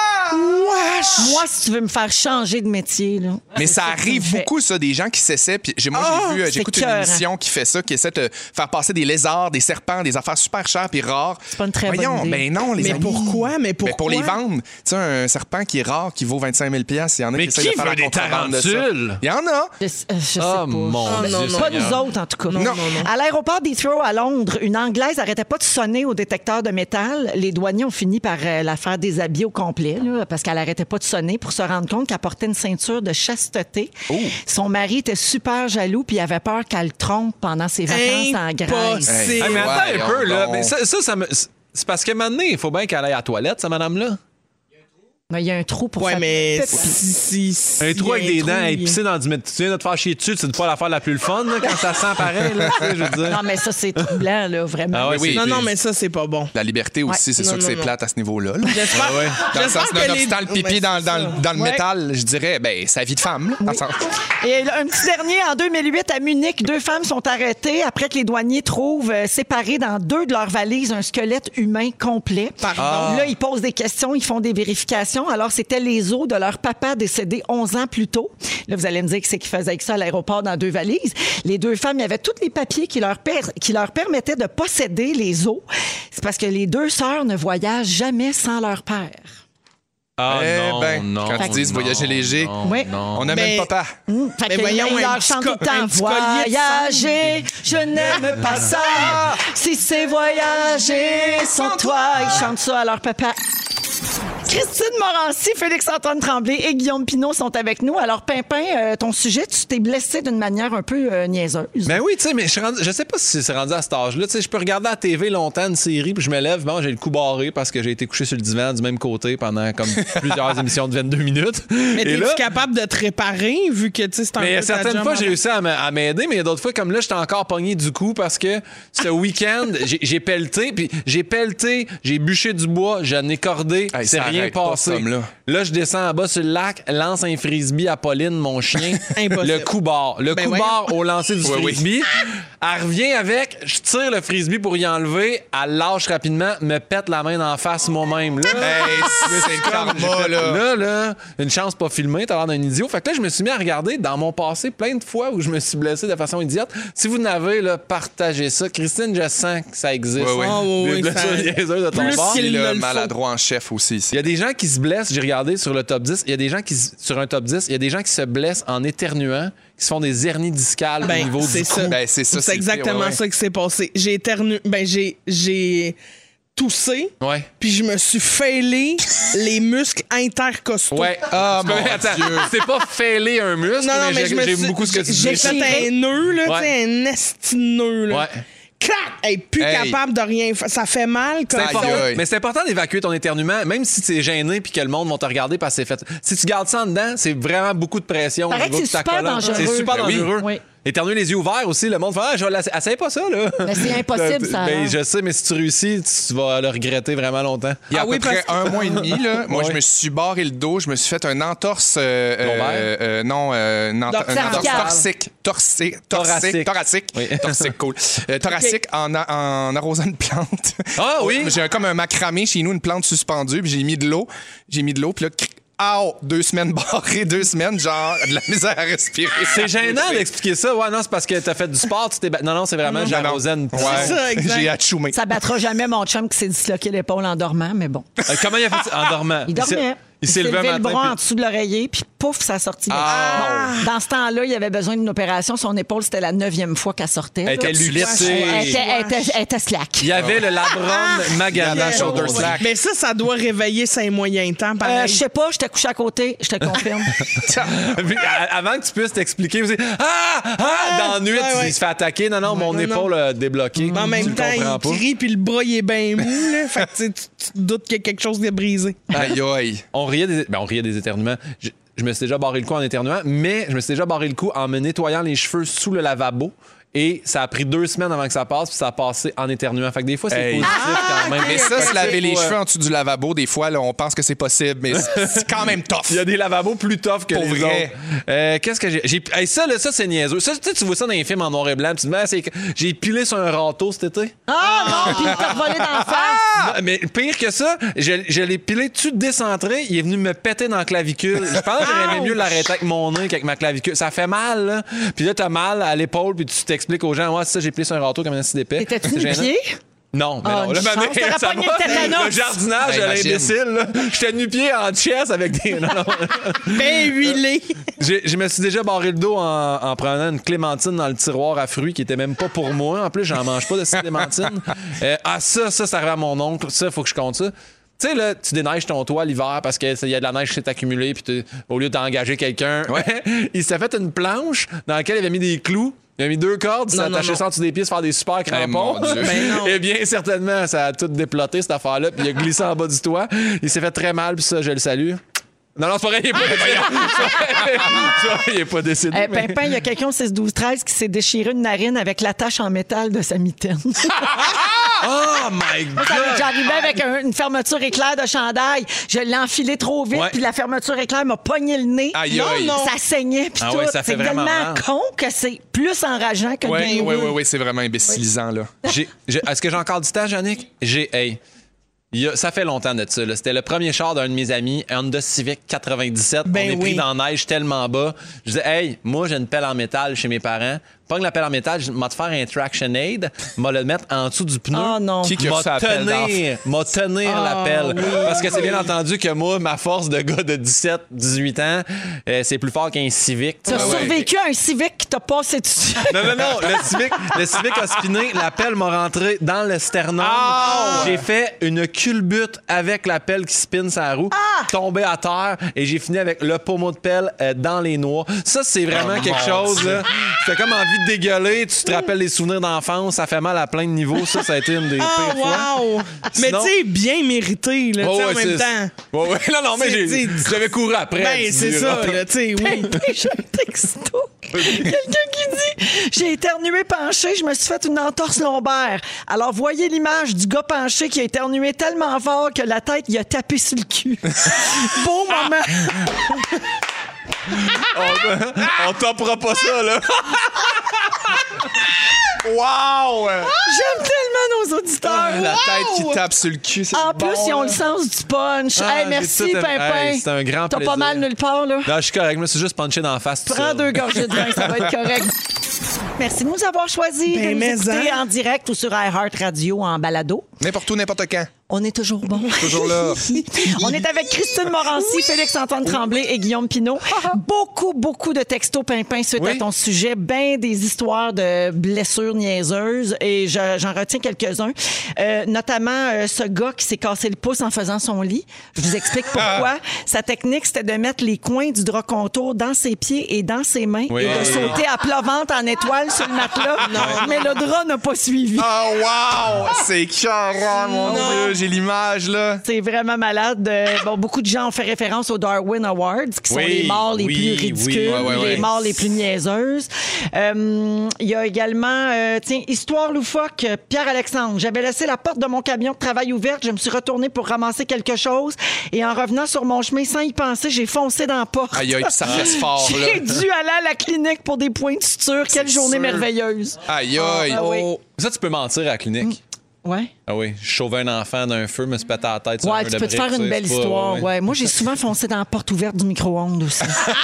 Moi, si tu veux me faire changer de métier, là. Mais c'est ça que tu arrive me fais. beaucoup, ça, des gens qui s'essaient. Puis j'ai vu, c'est j'écoute une écœurant. émission qui fait ça, qui essaie de faire passer des lézards, des serpents, des affaires super chères puis rares. C'est pas une très bonne Voyons, idée. ben non, les Mais amis. pourquoi? Mais Ben, pour les pourquoi? vendre. Tu sais, un serpent qui est rare, qui vaut 25 000 $, il y en a Mais qui essaient qui de faire veut la des contrebande de ça. tarentules? Il y en a. Je sais Oh pas. mon Dieu. non, non. Pas Seigneur. nous autres, en tout cas. Non. À l'aéroport d'Heathrow à Londres, une Anglaise n'arrêtait pas de sonner au détecteur de métal. Les douaniers ont fini par la faire déshabiller au complet, là, parce qu'elle n'arrêtait pas de sonner pour se rendre compte qu'elle portait une ceinture de chasteté. Son mari était super jaloux puis il avait peur qu'elle le trompe pendant ses vacances en Grèce. Impossible. Hey, mais attends Ouais, un peu, là. donc. Mais ça me. C'est parce que maintenant, il faut bien qu'elle aille à la toilette, cette madame-là. Mais il y a un trou pour Ouais, sa mais petite pipi. Un trou avec des dents, elle est il- pissée dans du métal. Tu viens de te faire chier dessus, c'est pas l'affaire la plus le fun, là, quand ça sent pareil, là. Tu sais, je veux dire. Non, mais ça, c'est troublant, là, vraiment. Ah ouais, Oui, Non, c'est- non, mais ça, c'est pas bon. La liberté aussi, c'est Non, sûr que non, c'est non. plate à ce niveau-là. là. J'espère ouais. Dans le j'espère sens, que les- nonobstant le pipi Ouais, dans, c'est dans, ça. dans le Ouais. métal, je dirais, ben, sa vie de femme. Là, dans le sens- Et un petit dernier, en 2008, à Munich, 2 femmes sont arrêtées après que les douaniers trouvent séparés dans 2 de leurs valises un squelette humain complet. Pardon? Là, ils posent des questions, ils font des vérifications. Alors, c'était les os de leur papa décédé 11 ans plus tôt. Là, vous allez me dire que c'est qu'ils faisaient avec ça à l'aéroport dans 2 valises. Les 2 femmes, il y avait tous les papiers qui leur permettaient de posséder les os. C'est parce que les 2 sœurs ne voyagent jamais sans leur père. Ah Eh non, ben, non. quand ils disent non, voyager léger, non, Oui. non. on n'a Mais- même papa. Fait Mais que voyons, ils un leur petit chantent tout le temps un petit collier de voyager, je n'aime pas ça. Si c'est voyager sans toi, ils chantent ça à leur papa. Christine Morancy, Félix-Antoine Tremblay et Guillaume Pinault sont avec nous. Alors, Pimpin, ton sujet, tu t'es blessé d'une manière un peu niaiseuse. Ben oui, tu sais, mais je sais pas si c'est rendu à cet âge-là. Tu sais, je peux regarder à la TV longtemps une série, puis je me lève, bon, j'ai le cou barré parce que j'ai été couché sur le divan du même côté pendant comme plusieurs émissions de 22 minutes. Mais Et t'es-tu là, capable de te réparer, vu que, tu sais, c'est un mais il y a peu ta certaines job fois, en j'ai réussi à m'aider, mais il y a d'autres fois, comme là, j'étais encore pogné du coup parce que ce week-end, j'ai pelleté, puis j'ai bûché du bois, j'en ai cordé, Hey, c'est ça rien rien Arrête pas, passé. cet homme-là. Là, je descends en bas sur le lac, lance un frisbee à Pauline, mon chien. Impossible. Le coup barre. Le Ben coup barre au lancer du Oui, oui. frisbee. Elle revient avec, je tire le frisbee pour y enlever, elle lâche rapidement, me pète la main d'en face moi-même. Là, Hey, c'est le karma, là. là, une chance pas filmée, t'as l'air d'un idiot. Fait que là, je me suis mis à regarder dans mon passé plein de fois où je me suis blessé de façon idiote. Si vous n'avez, là, partagez ça. Christine, je sens que ça existe. Oui, oui. Ah, oui, Des oui, blessures ça- niaiseuses de ton Plus bord. qu'il C'est ne le le maladroit en chef aussi ici. Il y a des gens qui se blessent, j'ai regardé sur le top 10, il y a des gens qui, sur un top 10, il y a des gens qui se blessent en éternuant, qui se font des hernies discales au niveau c'est du ça. cou. Ben, c'est ça. C'est le exactement pire, ouais, ouais. ça qui s'est passé. J'ai éternué. Ben, j'ai toussé, Ouais. puis je me suis failé les muscles intercostaux. Ouais. Ah, C'est pas- mon attends, Dieu. c'est pas fêler un muscle, Non, non, mais je me j'ai suis- beaucoup ce que tu j'ai dis. fait un nœud, là, Ouais. tu sais, un esti de nœud, là. Ouais. Clac! Hey, plus Hey. capable de rien faire. Ça fait mal comme C'est Aïe, important. aïe. Mais c'est important d'évacuer ton éternuement, même si tu es gêné puis que le monde va te regarder parce que c'est fait. Si tu gardes ça en dedans, c'est vraiment beaucoup de pression. Paraît au niveau que de c'est ta super colonne. dangereux. C'est super Ben oui. dangereux. Oui. Éternuer les yeux ouverts aussi, le monde fait je vais essaye pas ça, là. Mais c'est impossible, ça, Ben, alors. je sais, mais si tu réussis, tu vas le regretter vraiment longtemps. Il y a Ah à oui, peu près parce un mois et demi, là, moi, Ouais. je me suis barré le dos, je me suis fait un entorse... Lombaire? non, un entorse Cervical. thoracique. Oui. Thoracique, cool. Thoracique en arrosant une plante. Ah oui? J'ai comme un macramé chez nous, une plante suspendue, puis j'ai mis de l'eau, puis là, cric, 2 semaines barrées, 2 semaines, genre, de la misère à respirer. C'est gênant d'expliquer ça. Ouais, non, c'est parce que t'as fait du sport, tu t'es non, c'est vraiment j'arrosais une plante. C'est ça, exact. J'ai atchoumé. Ça battra jamais mon chum qui s'est disloqué l'épaule en dormant, mais bon. Comment il a fait ça? En dormant. Il dormait. Il s'est levé un levé le matin. bras en puis- dessous de l'oreiller, puis pouf, ça a sorti. Ah. Bon, dans ce temps-là, il avait besoin d'une opération. Son épaule, c'était la 9e fois qu'elle sortait. Elle était là. luxée. Elle était slack. Il y avait le labrum magané. Il y avait un shoulder Ouais. slack. Mais ça doit réveiller ses moyens temps, pareil. Je sais pas, j'étais couché à côté, je te confirme. Puis, avant que tu puisses t'expliquer, vous dites dans la nuit, ouais. il se fait attaquer. Non, mon non, épaule a débloqué. Mais en Tu même le temps, comprends il pas. crie, puis le bras, il est bien mou, là. Fait que tu sais, tu te doutes qu'il y a quelque chose qui est brisé. Aïe, aïe. On riait des éternuements. Je me suis déjà barré le cou en éternuant, mais je me suis déjà barré le cou en me nettoyant les cheveux sous le lavabo. Et ça a pris 2 semaines avant que ça passe, puis ça a passé en éternuant. Fait que des fois, c'est Hey. positif quand même. Mais ça, se laver les Ouais. cheveux en dessous du lavabo, des fois, là, on pense que c'est possible, mais c'est quand même tough. Il y a des lavabos plus tough que Pour les vrai. autres. Qu'est-ce que j'ai... Hey, ça, c'est niaiseux. Ça, tu vois ça dans les films en noir et blanc. Tu te dis, j'ai pilé sur un râteau cet été. Ah non, puis il t'a revolé dans la face. Non, mais pire que ça, je l'ai pilé dessus décentré. Il est venu me péter dans la clavicule. Je pense que j'aurais mieux l'arrêter avec mon nez qu'avec ma clavicule. Ça fait mal, là. Puis là, t'as mal à l'épaule, puis tu t'expliques aux gens, ouais, c'est ça, j'ai pilé sur un râteau comme un assis d'épais. T'étais-tu C'est gênant. nu-pied? Non, mais Ah, non. une chance. T'aurais ça pogné va. le tétanos. Le jardinage Ben, à imagine. l'imbécile, là. J'étais nu-pied en chess avec des... Non, non. Ben huilé. Je me suis déjà barré le dos en prenant une clémentine dans le tiroir à fruits qui était même pas pour moi. En plus, j'en mange pas de cette clémentine. Ça arrive à mon oncle. Ça, faut que je compte ça. Tu sais, là, tu déneiges ton toit l'hiver parce qu'il y a de la neige qui s'est accumulée, puis au lieu d'engager quelqu'un, il s'est fait une planche dans laquelle il avait mis des clous. Il a mis 2 cordes, il s'est attaché ça en dessous des pieds, se faire des super crampons. mon Dieu. Ben non. Eh bien, certainement, ça a tout déploté, cette affaire-là, puis il a glissé en bas du toit. Il s'est fait très mal, puis ça, je le salue. Non, c'est pas vrai, il est pas décédé. Il est pas décédé. mais- Pimpin, il y a quelqu'un au 6-12-13 qui s'est déchiré une narine avec l'attache en métal de sa mitaine. Oh my God! J'arrivais avec une fermeture éclair de chandail. Je l'ai enfilé trop vite, Ouais. puis la fermeture éclair m'a pogné le nez. Aïe, aïe. Non. Ça saignait, puis Ah tout. ouais, ça fait C'est vraiment tellement mal. con que c'est plus enrageant que Oui, le oui, oui, c'est vraiment imbécilisant, là. Est-ce que j'ai encore du temps, Yannick? Ça fait longtemps de ça. Là. C'était le premier char d'un de mes amis, un Honda Civic 97. Ben On est pris oui. dans la neige tellement bas. Je disais, hey, moi, j'ai une pelle en métal chez mes parents. Pogne la pelle en métal, je vais te faire un traction aid, m'a le mettre en dessous du pneu. Oh non. Qui a M'a reçu la pelle tenir la pelle. Parce que c'est bien entendu que moi, ma force de gars de 17, 18 ans, c'est plus fort qu'un Civic. Tu as survécu à un Civic qui t'a passé dessus. Non, le Civic a spiné, la pelle m'a rentré dans le sternum. J'ai fait une culbute avec la pelle qui spine sa roue, tombé à terre et j'ai fini avec le pommeau de pelle dans les noix. Ça, c'est vraiment quelque chose. Là. T'as comme envie de dégueuler, tu te rappelles les souvenirs d'enfance, ça fait mal à plein de niveaux. Ça a été une des pires fois. Wow! Mais Sinon- tu sais, bien mérité, là, tu sais, en même c'est- temps. Ouais. Non, mais C'est- j'avais couru après. Ben, tu c'est dis, ça, là. là, tu sais, oui. J'ai un texto. Quelqu'un qui dit « J'ai éternué penché, je me suis fait une entorse lombaire. » Alors, voyez l'image du gars penché qui a éternué tellement fort que la tête, il a tapé sur le cul. Beau moment. On topera pas ça, là. Wow! J'aime tellement nos auditeurs. La Wow! tête qui tape sur le cul, c'est En bon, plus, ils ont là. le sens du punch. Ah, Hey, merci, j'ai tout- Pimpin. Hey, c'est un grand T'as plaisir. pas mal nulle part, là. Non, je suis correct. Je me suis juste punché dans la face. tout Prends seul. 2 gorgées de vin, ça va être correct. Merci de nous avoir choisis de nous mais écouter hein. en direct ou sur iHeartRadio en balado. N'importe où, n'importe quand. On est toujours bon. Toujours là. On est avec Christine Morancy, Félix-Antoine Tremblay et Guillaume Pinault. Beaucoup de textos Pimpin suite Oui. à ton sujet. Ben des histoires de blessures niaiseuses et j'en retiens quelques-uns. Notamment ce gars qui s'est cassé le pouce en faisant son lit. Je vous explique pourquoi. Sa technique, c'était de mettre les coins du drap contour dans ses pieds et dans ses mains Oui. et de sauter à plat ventre en étoile sur le matelas. Mais le drap n'a pas suivi. Oh, wow! C'est écœurant, mon Dieu. J'ai l'image, là. C'est vraiment malade. Bon, beaucoup de gens ont fait référence aux Darwin Awards, qui sont Oui, les morts les oui, plus oui. ridicules, Ouais, les ouais. morts les plus niaiseuses. Il y a également, histoire loufoque, Pierre-Alexandre. J'avais laissé la porte de mon camion de travail ouverte. Je me suis retournée pour ramasser quelque chose. Et en revenant sur mon chemin, sans y penser, j'ai foncé dans la porte. Aïe, aïe, puis ça fesse fort, là. J'ai dû aller à la clinique pour des points de suture. Quelle journée sûr. merveilleuse. Aïe, aïe. Ah oui. Ça, tu peux mentir à la clinique. Ouais. Ah oui, je sauvais un enfant d'un feu, me suis pété à la tête sur un Ouais, mur tu de peux te briques, faire une ça, belle c'est pas- histoire. ouais. Ouais. Moi, j'ai souvent foncé dans la porte ouverte du micro-ondes aussi.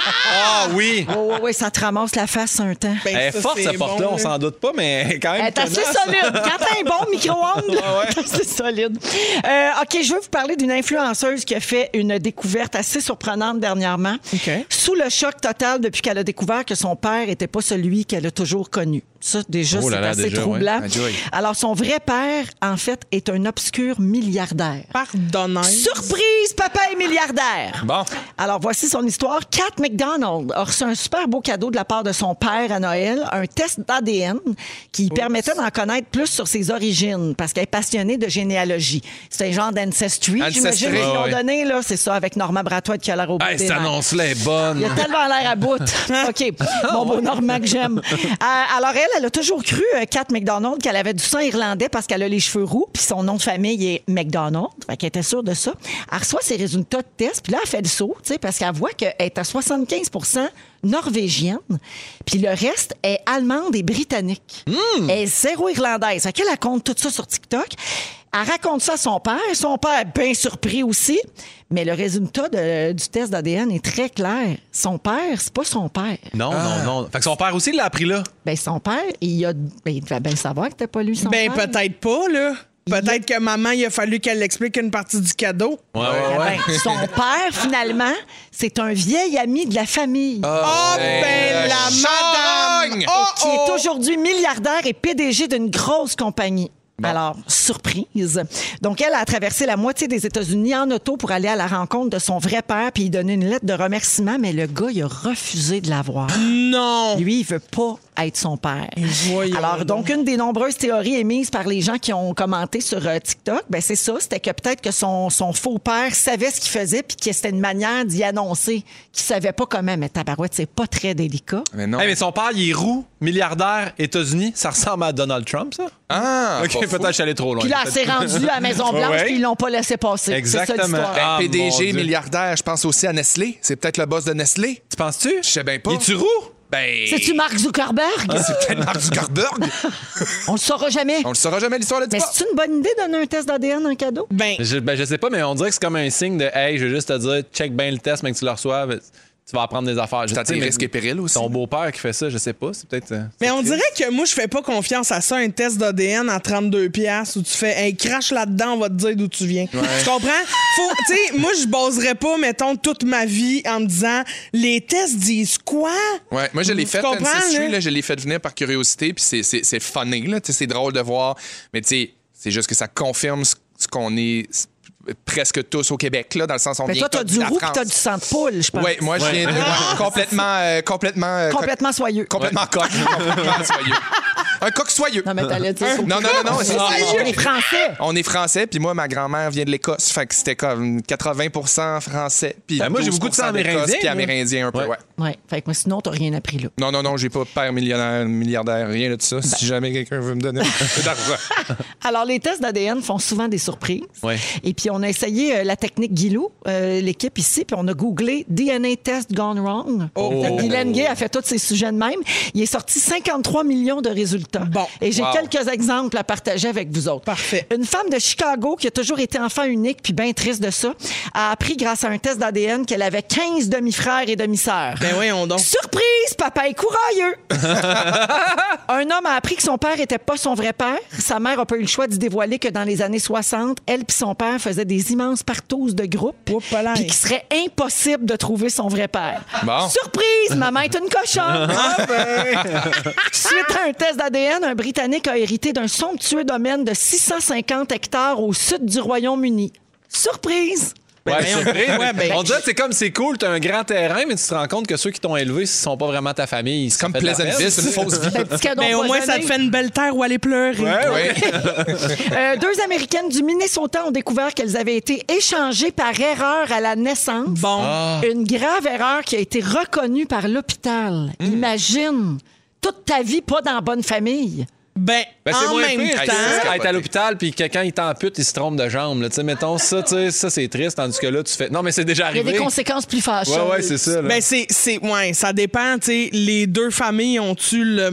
Ah oui! Oui, ça te ramasse la face un temps. Ben, Elle est ça, forte, c'est cette porte-là, bon, on s'en doute pas, mais quand même. Elle est assez tenace. solide. Quand t'as un bon micro-ondes, c'est solide. OK, je veux vous parler d'une influenceuse qui a fait une découverte assez surprenante dernièrement. OK. Sous le choc total depuis qu'elle a découvert que son père n'était pas celui qu'elle a toujours connu. Ça, déjà, Oh là c'est là, assez déjà, troublant. ouais. Aïe. Alors, son vrai père, en fait, est un obscur milliardaire. Pardonnaise. Surprise, papa est milliardaire. Bon. Alors, voici son histoire. Kat McDonald a reçu un super beau cadeau de la part de son père à Noël, un test d'ADN qui permettait d'en connaître plus sur ses origines parce qu'elle est passionnée de généalogie. C'est un genre d'ancestry, Ancestry. j'imagine qu'ils l'ont Ouais. donné, là. C'est ça, avec Normand Bratois qui a l'air au bout Hey, des cette nerfs. annonce-là est bonne. Il a tellement l'air à bout. OK. Mon beau Normand que j'aime. Alors, elle a toujours cru, Kat McDonald, qu'elle avait du sang irlandais parce qu'elle a les cheveux roux, puis son nom de famille est McDonald. Fait qu'elle était sûre de ça. Elle reçoit ses résultats de test, puis là, elle fait le saut, tu sais, parce qu'elle voit qu'elle est à 75 norvégienne, puis le reste est allemande et britannique. Elle est zéro irlandaise. Fait qu'elle raconte tout ça sur TikTok. Elle raconte ça à son père. Son père est bien surpris aussi. Mais le résultat du test d'ADN est très clair. Son père, c'est pas son père. Non, non. Fait que son père aussi l'a appris là. Ben, son père, il devait bien savoir que t'as pas lu son Ben, père. peut-être pas, là. Peut-être que maman, il a fallu qu'elle explique une partie du cadeau. Ouais. Ben, son père, finalement, c'est un vieil ami de la famille. Oh, ben, la madame! charogne! Oh, Qui est oh! aujourd'hui milliardaire et PDG d'une grosse compagnie. Alors, surprise. Donc, elle a traversé la moitié des États-Unis en auto pour aller à la rencontre de son vrai père puis lui donner une lettre de remerciement, mais le gars, il a refusé de l'avoir. Non! Lui, il veut pas être son père. voyons Alors, donc, une des nombreuses théories émises par les gens qui ont commenté sur TikTok, ben c'est ça, c'était que peut-être que son faux père savait ce qu'il faisait puis que c'était une manière d'y annoncer qu'il savait pas comment. Mais tabarouette, c'est pas très délicat. Mais non. Hey, mais son père, il est roux, milliardaire, États-Unis. Ça ressemble à Donald Trump, ça? Ah, OK, pas fou. peut-être que je suis allé trop loin. Puis là, elle s'est rendue à la Maison-Blanche Ouais. puis ils l'ont pas laissé passer. Exactement. C'est ça l'histoire. Ah, mon PDG, Dieu. milliardaire, je pense aussi à Nestlé. C'est peut-être le boss de Nestlé. Tu penses-tu? Je sais bien pas. Il est-tu roux? Ben. C'est-tu Mark Zuckerberg? C'est peut-être Mark Zuckerberg. On le saura jamais. On le saura jamais, l'histoire le dit Mais pas. c'est une bonne idée de donner un test d'ADN en cadeau? Ben, Je sais pas, mais on dirait que c'est comme un signe de hey, je veux juste te dire, check bien le test, mais que tu le reçois, tu vas apprendre des affaires. T'as tes risques et périls aussi. Ton beau-père qui fait ça, je sais pas, c'est peut-être. mais on dirait que moi, je fais pas confiance à ça, un test d'ADN à 32$ où tu fais, hey, crache là-dedans, on va te dire d'où tu viens. Tu comprends? Tu sais, moi, je baserais pas, mettons, toute ma vie en me disant, les tests disent quoi? Ouais, moi je l'ai Tu fait comprends, Ancestry, là? là, je l'ai fait venir par curiosité, puis c'est funny, là, tu sais, c'est drôle de voir, mais tu sais, c'est juste que ça confirme ce qu'on est presque tous au Québec, là, dans le sens on Mais vient toi, t'as tous du de la roux puis France. t'as du sang de poule, je pense. Ouais, moi je viens de complètement Complètement soyeux. complètement coq, complètement soyeux. Un coq soyeux. Non, mais t'allais dire... Non. On est français. On est français, puis moi, ma grand-mère vient de l'Écosse. Fait que c'était comme 80% français. Puis moi, j'ai beaucoup de sang amérindien. Puis amérindien un peu, ouais. Ouais. Fait que moi, sinon, t'as rien appris là. Non, j'ai pas père millionnaire, milliardaire, rien de ça. Si jamais quelqu'un veut me donner un peu d'argent. Alors, les tests d'ADN font souvent des surprises. Ouais. Et puis, on a essayé la technique Guilou, l'équipe ici, puis on a googlé DNA test gone wrong. Guylaine Gay a fait tous ses sujets de même. Il est sorti 53 millions de résultats. Bon. Et j'ai quelques exemples à partager avec vous autres. Parfait. Une femme de Chicago qui a toujours été enfant unique, puis bien triste de ça, a appris grâce à un test d'ADN qu'elle avait 15 demi-frères et demi-sœurs. Ben voyons donc. Surprise, papa est courailleux. Un homme a appris que son père était pas son vrai père. Sa mère a pas eu le choix d'y dévoiler que dans les années 60, elle puis son père faisaient des immenses partous de groupe, puis qu'il serait impossible de trouver son vrai père. Bon. Surprise, maman est une cochonne. Suite à un test d'ADN, un Britannique a hérité d'un somptueux domaine de 650 hectares au sud du Royaume-Uni. Surprise! On dirait que c'est cool, t'as un grand terrain, mais tu te rends compte que ceux qui t'ont élevé, ce sont pas vraiment ta famille. C'est comme Pleasantville, c'est une fausse vie. Mais au moins, ça te fait une belle terre où aller pleurer. Deux Américaines du Minnesota ont découvert qu'elles avaient été échangées par erreur à la naissance. Bon. Une grave erreur qui a été reconnue par l'hôpital. Imagine, toute ta vie pas dans la bonne famille. Ben c'est en moins même pire. temps... Être à l'hôpital, puis quelqu'un, il t'ampute, il se trompe de jambe. Là. Mettons, ça, c'est triste, tandis que là, tu fais... Non, mais c'est déjà arrivé. Il y a des conséquences plus fâcheuses. Ouais, c'est ça. Là. Ben, ça dépend, tu sais. Les deux familles ont-tu le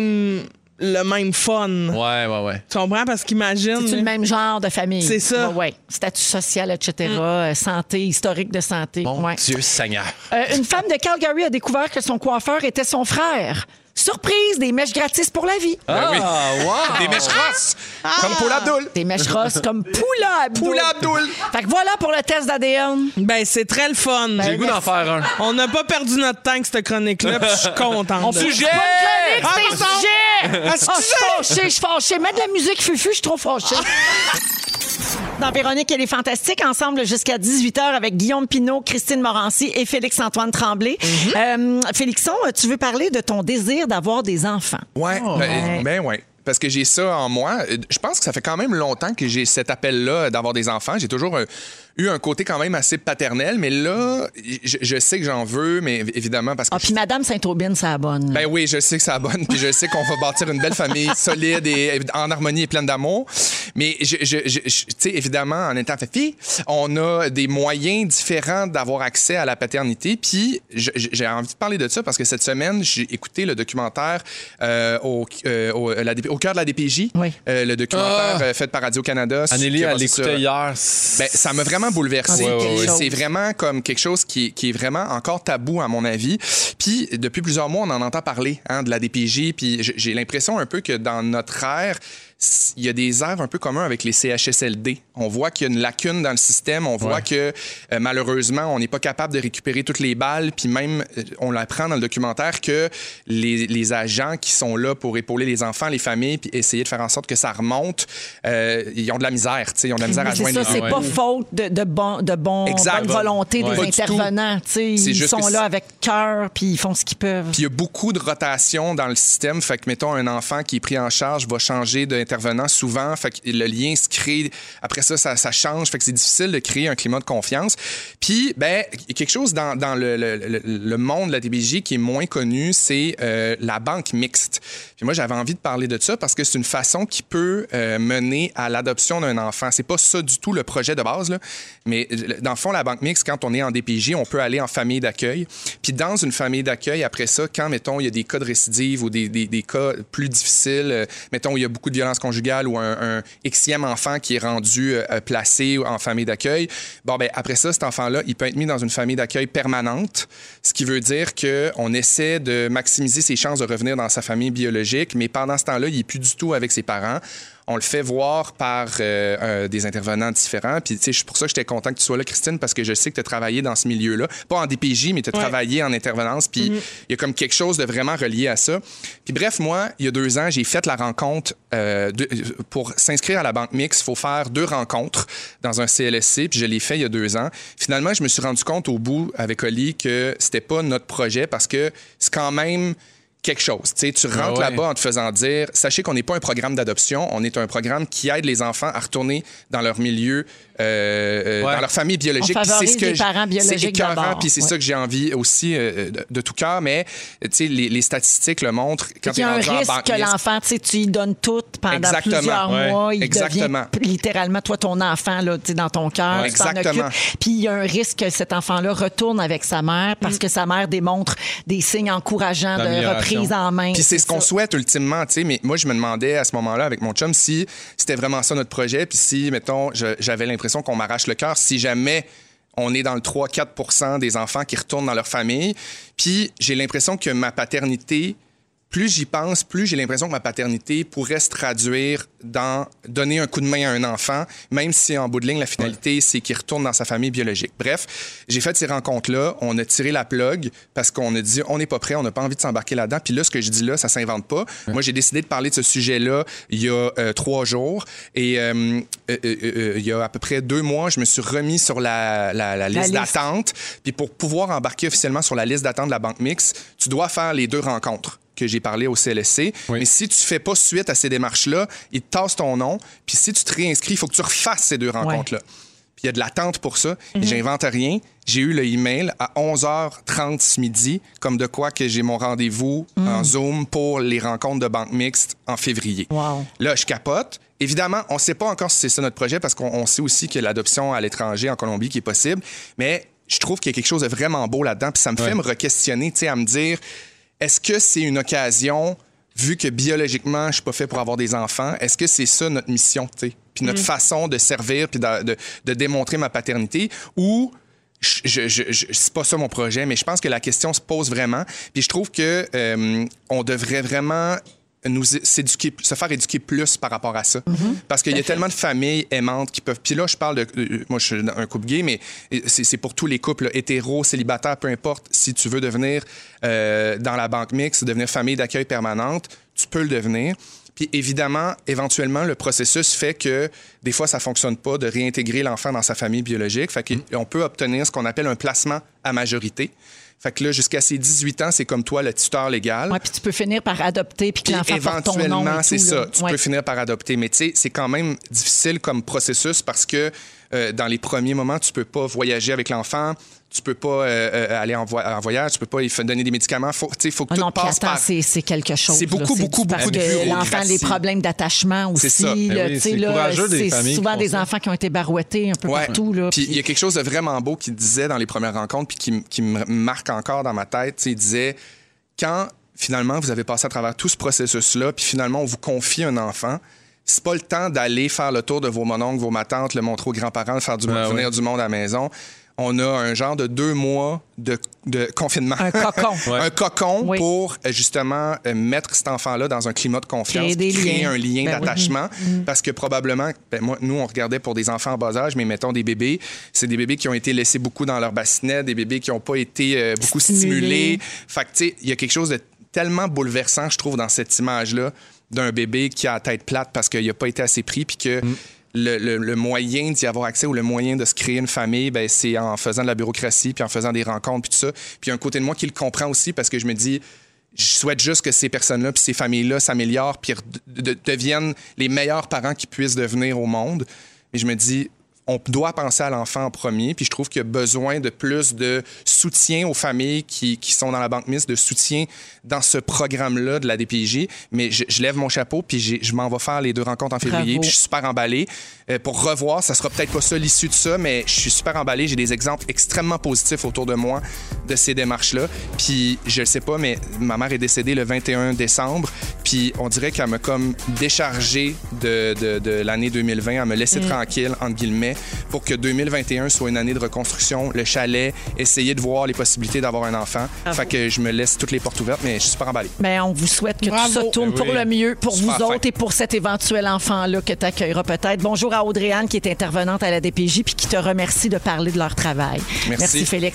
même fun? Ouais. Tu comprends? Parce qu'imagine... C'est-tu le même genre de famille? C'est ça. Ouais. Statut social, etc. Santé, historique de santé. Mon Dieu Seigneur. Une femme de Calgary a découvert que son coiffeur était son frère. Surprise, des mèches gratis pour la vie. Wow! Des mèches grosses, comme Paula Abdul. Des mèches grosses comme Paula Abdul. Paula Abdul. Fait que voilà pour le test d'ADN. Ben, c'est très le fun. J'ai le goût d'en faire un. On n'a pas perdu notre temps avec cette chronique-là, puis je suis contente. Sujet! C'est un sujet! Je suis fâchée. Mets de la musique fufu, je suis trop fâchée. Dans Véronique, elle est fantastique. Ensemble jusqu'à 18h avec Guillaume Pinault, Christine Morancy et Félix-Antoine Tremblay. Félixon, tu veux parler de ton désir d'avoir des enfants? Ouais. Parce que j'ai ça en moi. Je pense que ça fait quand même longtemps que j'ai cet appel-là d'avoir des enfants. J'ai toujours eu un côté quand même assez paternel, mais là, je sais que j'en veux, mais évidemment parce que... puis Madame Saint-Aubine, ça abonne. Ben oui, je sais que ça abonne, puis je sais qu'on va bâtir une belle famille solide et en harmonie et pleine d'amour. Mais tu sais, évidemment, en étant fille, on a des moyens différents d'avoir accès à la paternité. Puis j'ai envie de parler de ça parce que cette semaine, j'ai écouté le documentaire au cœur de la DPJ, le documentaire fait par Radio-Canada. Anneli, elle l'écoutait hier. Ben, ça m'a vraiment bouleversé. C'est vraiment comme quelque chose qui est vraiment encore tabou, à mon avis. Puis, depuis plusieurs mois, on en entend parler de la DPJ. Puis, j'ai l'impression un peu que dans notre ère, il y a des airs un peu communs avec les CHSLD. On voit qu'il y a une lacune dans le système. On voit que, malheureusement, on n'est pas capable de récupérer toutes les balles. Puis même, on l'apprend dans le documentaire que les agents qui sont là pour épauler les enfants, les familles, puis essayer de faire en sorte que ça remonte, ils ont de la misère. Ils ont de la misère à joindre les gens. C'est pas faute de bonne volonté des intervenants. Ils sont là avec cœur, puis ils font ce qu'ils peuvent. Puis il y a beaucoup de rotation dans le système. Fait que, mettons, un enfant qui est pris en charge va changer d'intervenant souvent. Fait que le lien se crée. Après ça change. Fait que c'est difficile de créer un climat de confiance. Puis, ben, quelque chose dans le monde de la DPJ qui est moins connu, c'est la banque mixte. Puis moi, j'avais envie de parler de ça parce que c'est une façon qui peut mener à l'adoption d'un enfant. C'est pas ça du tout le projet de base, là. Mais dans le fond, la banque mixte, quand on est en DPJ, on peut aller en famille d'accueil. Puis dans une famille d'accueil, après ça, quand, mettons, il y a des cas de récidive ou des cas plus difficiles, mettons, il y a beaucoup de violence conjugale ou un Xème enfant qui est rendu placé en famille d'accueil, bon, ben après ça, cet enfant-là, il peut être mis dans une famille d'accueil permanente, ce qui veut dire qu'on essaie de maximiser ses chances de revenir dans sa famille biologique, mais pendant ce temps-là, il n'est plus du tout avec ses parents. On le fait voir par des intervenants différents. Puis, tu sais, c'est pour ça que j'étais content que tu sois là, Christine, parce que je sais que tu as travaillé dans ce milieu-là. Pas en DPJ, mais tu as travaillé en intervenance. Puis, il y a comme quelque chose de vraiment relié à ça. Puis, bref, moi, il y a 2 ans, j'ai fait la rencontre. Pour s'inscrire à la banque mixte, il faut faire 2 rencontres dans un CLSC. Puis, je l'ai fait il y a 2 ans. Finalement, je me suis rendu compte au bout, avec Oli, que c'était pas notre projet parce que c'est quand même quelque chose. Tu rentres là-bas en te faisant dire, sachez qu'on n'est pas un programme d'adoption, on est un programme qui aide les enfants à retourner dans leur milieu, dans leur famille biologique. On favorise c'est les parents biologiques d'abord. Puis c'est ça que j'ai envie aussi de tout cœur, mais les statistiques le montrent. Quand il y a un risque que l'enfant, tu y donnes tout pendant plusieurs mois, il devient littéralement, toi, ton enfant là, dans ton cœur, tu t'en occupes. Puis il y a un risque que cet enfant-là retourne avec sa mère parce que sa mère démontre des signes encourageants de reprise en main. Puis c'est ce qu'on souhaite ultimement, tu sais, mais moi, je me demandais à ce moment-là avec mon chum si c'était vraiment ça notre projet, puis si, mettons, j'avais l'impression qu'on m'arrache le cœur si jamais on est dans le 3-4% des enfants qui retournent dans leur famille. Puis j'ai l'impression que ma paternité, plus j'y pense, plus j'ai l'impression que ma paternité pourrait se traduire dans donner un coup de main à un enfant, même si en bout de ligne, la finalité, c'est qu'il retourne dans sa famille biologique. Bref, j'ai fait ces rencontres-là, on a tiré la plug parce qu'on a dit on n'est pas prêt, on n'a pas envie de s'embarquer là-dedans. Puis là, ce que je dis là, ça s'invente pas. Moi, j'ai décidé de parler de ce sujet-là il y a 3 jours et il y a à peu près 2 mois, je me suis remis sur la liste d'attente. Puis pour pouvoir embarquer officiellement sur la liste d'attente de la Banque Mixte, tu dois faire les 2 rencontres que j'ai parlé au CLSC. Oui. Mais si tu fais pas suite à ces démarches-là, ils te tassent ton nom. Puis si tu te réinscris, il faut que tu refasses ces 2 rencontres-là. Puis il y a de l'attente pour ça. Et j'invente rien. J'ai eu le email à 11h30 ce midi, comme de quoi que j'ai mon rendez-vous en Zoom pour les rencontres de Banque Mixte en février. Wow. Là, je capote. Évidemment, on ne sait pas encore si c'est ça notre projet parce qu'on sait aussi que l'adoption à l'étranger en Colombie qui est possible. Mais je trouve qu'il y a quelque chose de vraiment beau là-dedans. Puis ça me fait me re-questionner, tu sais, à me dire... Est-ce que c'est une occasion, vu que biologiquement, je suis pas fait pour avoir des enfants, est-ce que c'est ça notre mission, tu sais? Puis notre façon de servir puis de démontrer ma paternité? Ou c'est pas ça mon projet, mais je pense que la question se pose vraiment. Puis je trouve que on devrait vraiment se faire éduquer plus par rapport à ça. Parce qu'il y a tellement de familles aimantes qui peuvent... Puis là, je parle de... moi, je suis un couple gay, mais c'est pour tous les couples hétéros, célibataires, peu importe. Si tu veux devenir dans la Banque Mixte, devenir famille d'accueil permanente, tu peux le devenir. Puis évidemment, éventuellement, le processus fait que des fois, ça fonctionne pas de réintégrer l'enfant dans sa famille biologique. Fait qu'on peut obtenir ce qu'on appelle un placement à majorité. Fait que là, jusqu'à ses 18 ans, c'est comme toi, le tuteur légal. Oui, puis tu peux finir par adopter, puis que l'enfant porte ton nom et tout. Éventuellement, c'est ça. Tu peux finir par adopter. Mais tu sais, c'est quand même difficile comme processus parce que dans les premiers moments, tu peux pas voyager avec l'enfant, tu peux pas aller en voyage, tu peux pas lui donner des médicaments. Faut que tout passe par... c'est quelque chose. C'est beaucoup de bureaucratie. L'enfant a des problèmes d'attachement aussi. C'est ça. C'est courageux des familles. C'est souvent des enfants qui ont été barouettés un peu partout. Puis il y a quelque chose de vraiment beau qu'il disait dans les premières rencontres puis qui me marque encore dans ma tête. Il disait, quand finalement vous avez passé à travers tout ce processus-là, puis finalement on vous confie un enfant, c'est pas le temps d'aller faire le tour de vos mononcles, vos matantes, le montrer aux grands-parents, faire venir du monde à la maison. On a un genre de 2 mois de confinement. Un cocon. Un cocon pour justement mettre cet enfant-là dans un climat de confiance, créer un lien d'attachement. Parce que probablement, moi, nous, on regardait pour des enfants en bas âge, mais mettons des bébés. C'est des bébés qui ont été laissés beaucoup dans leur bassinet, des bébés qui n'ont pas été beaucoup stimulés. Fait que, tu sais, il y a quelque chose de tellement bouleversant, je trouve, dans cette image-là d'un bébé qui a la tête plate parce qu'il n'a pas été assez pris, puis que le moyen d'y avoir accès ou le moyen de se créer une famille, ben, c'est en faisant de la bureaucratie, puis en faisant des rencontres, puis tout ça. Puis il y a un côté de moi qui le comprend aussi parce que je me dis, je souhaite juste que ces personnes-là puis ces familles-là s'améliorent puis deviennent les meilleurs parents qu'ils puissent devenir au monde. Et je me dis, on doit penser à l'enfant en premier, puis je trouve qu'il y a besoin de plus de soutien aux familles qui sont dans la Banque Mixte, de soutien dans ce programme-là de la DPJ. Mais je lève mon chapeau, puis je m'en vais faire les 2 rencontres en février, puis je suis super emballé. Pour revoir, ça sera peut-être pas ça l'issue de ça, mais je suis super emballé. J'ai des exemples extrêmement positifs autour de moi de ces démarches-là. Puis je le sais pas, mais ma mère est décédée le 21 décembre, puis on dirait qu'elle m'a comme déchargé de l'année 2020, elle me laissait tranquille, entre guillemets, pour que 2021 soit une année de reconstruction, le chalet, essayer de voir les possibilités d'avoir un enfant. Fait que je me laisse toutes les portes ouvertes, mais je suis super emballé. Bien, on vous souhaite que tout ça tourne pour le mieux, pour vous autres et pour cet éventuel enfant-là que tu accueilleras peut-être. Bonjour à Audrey-Anne qui est intervenante à la DPJ puis qui te remercie de parler de leur travail. Merci Félix.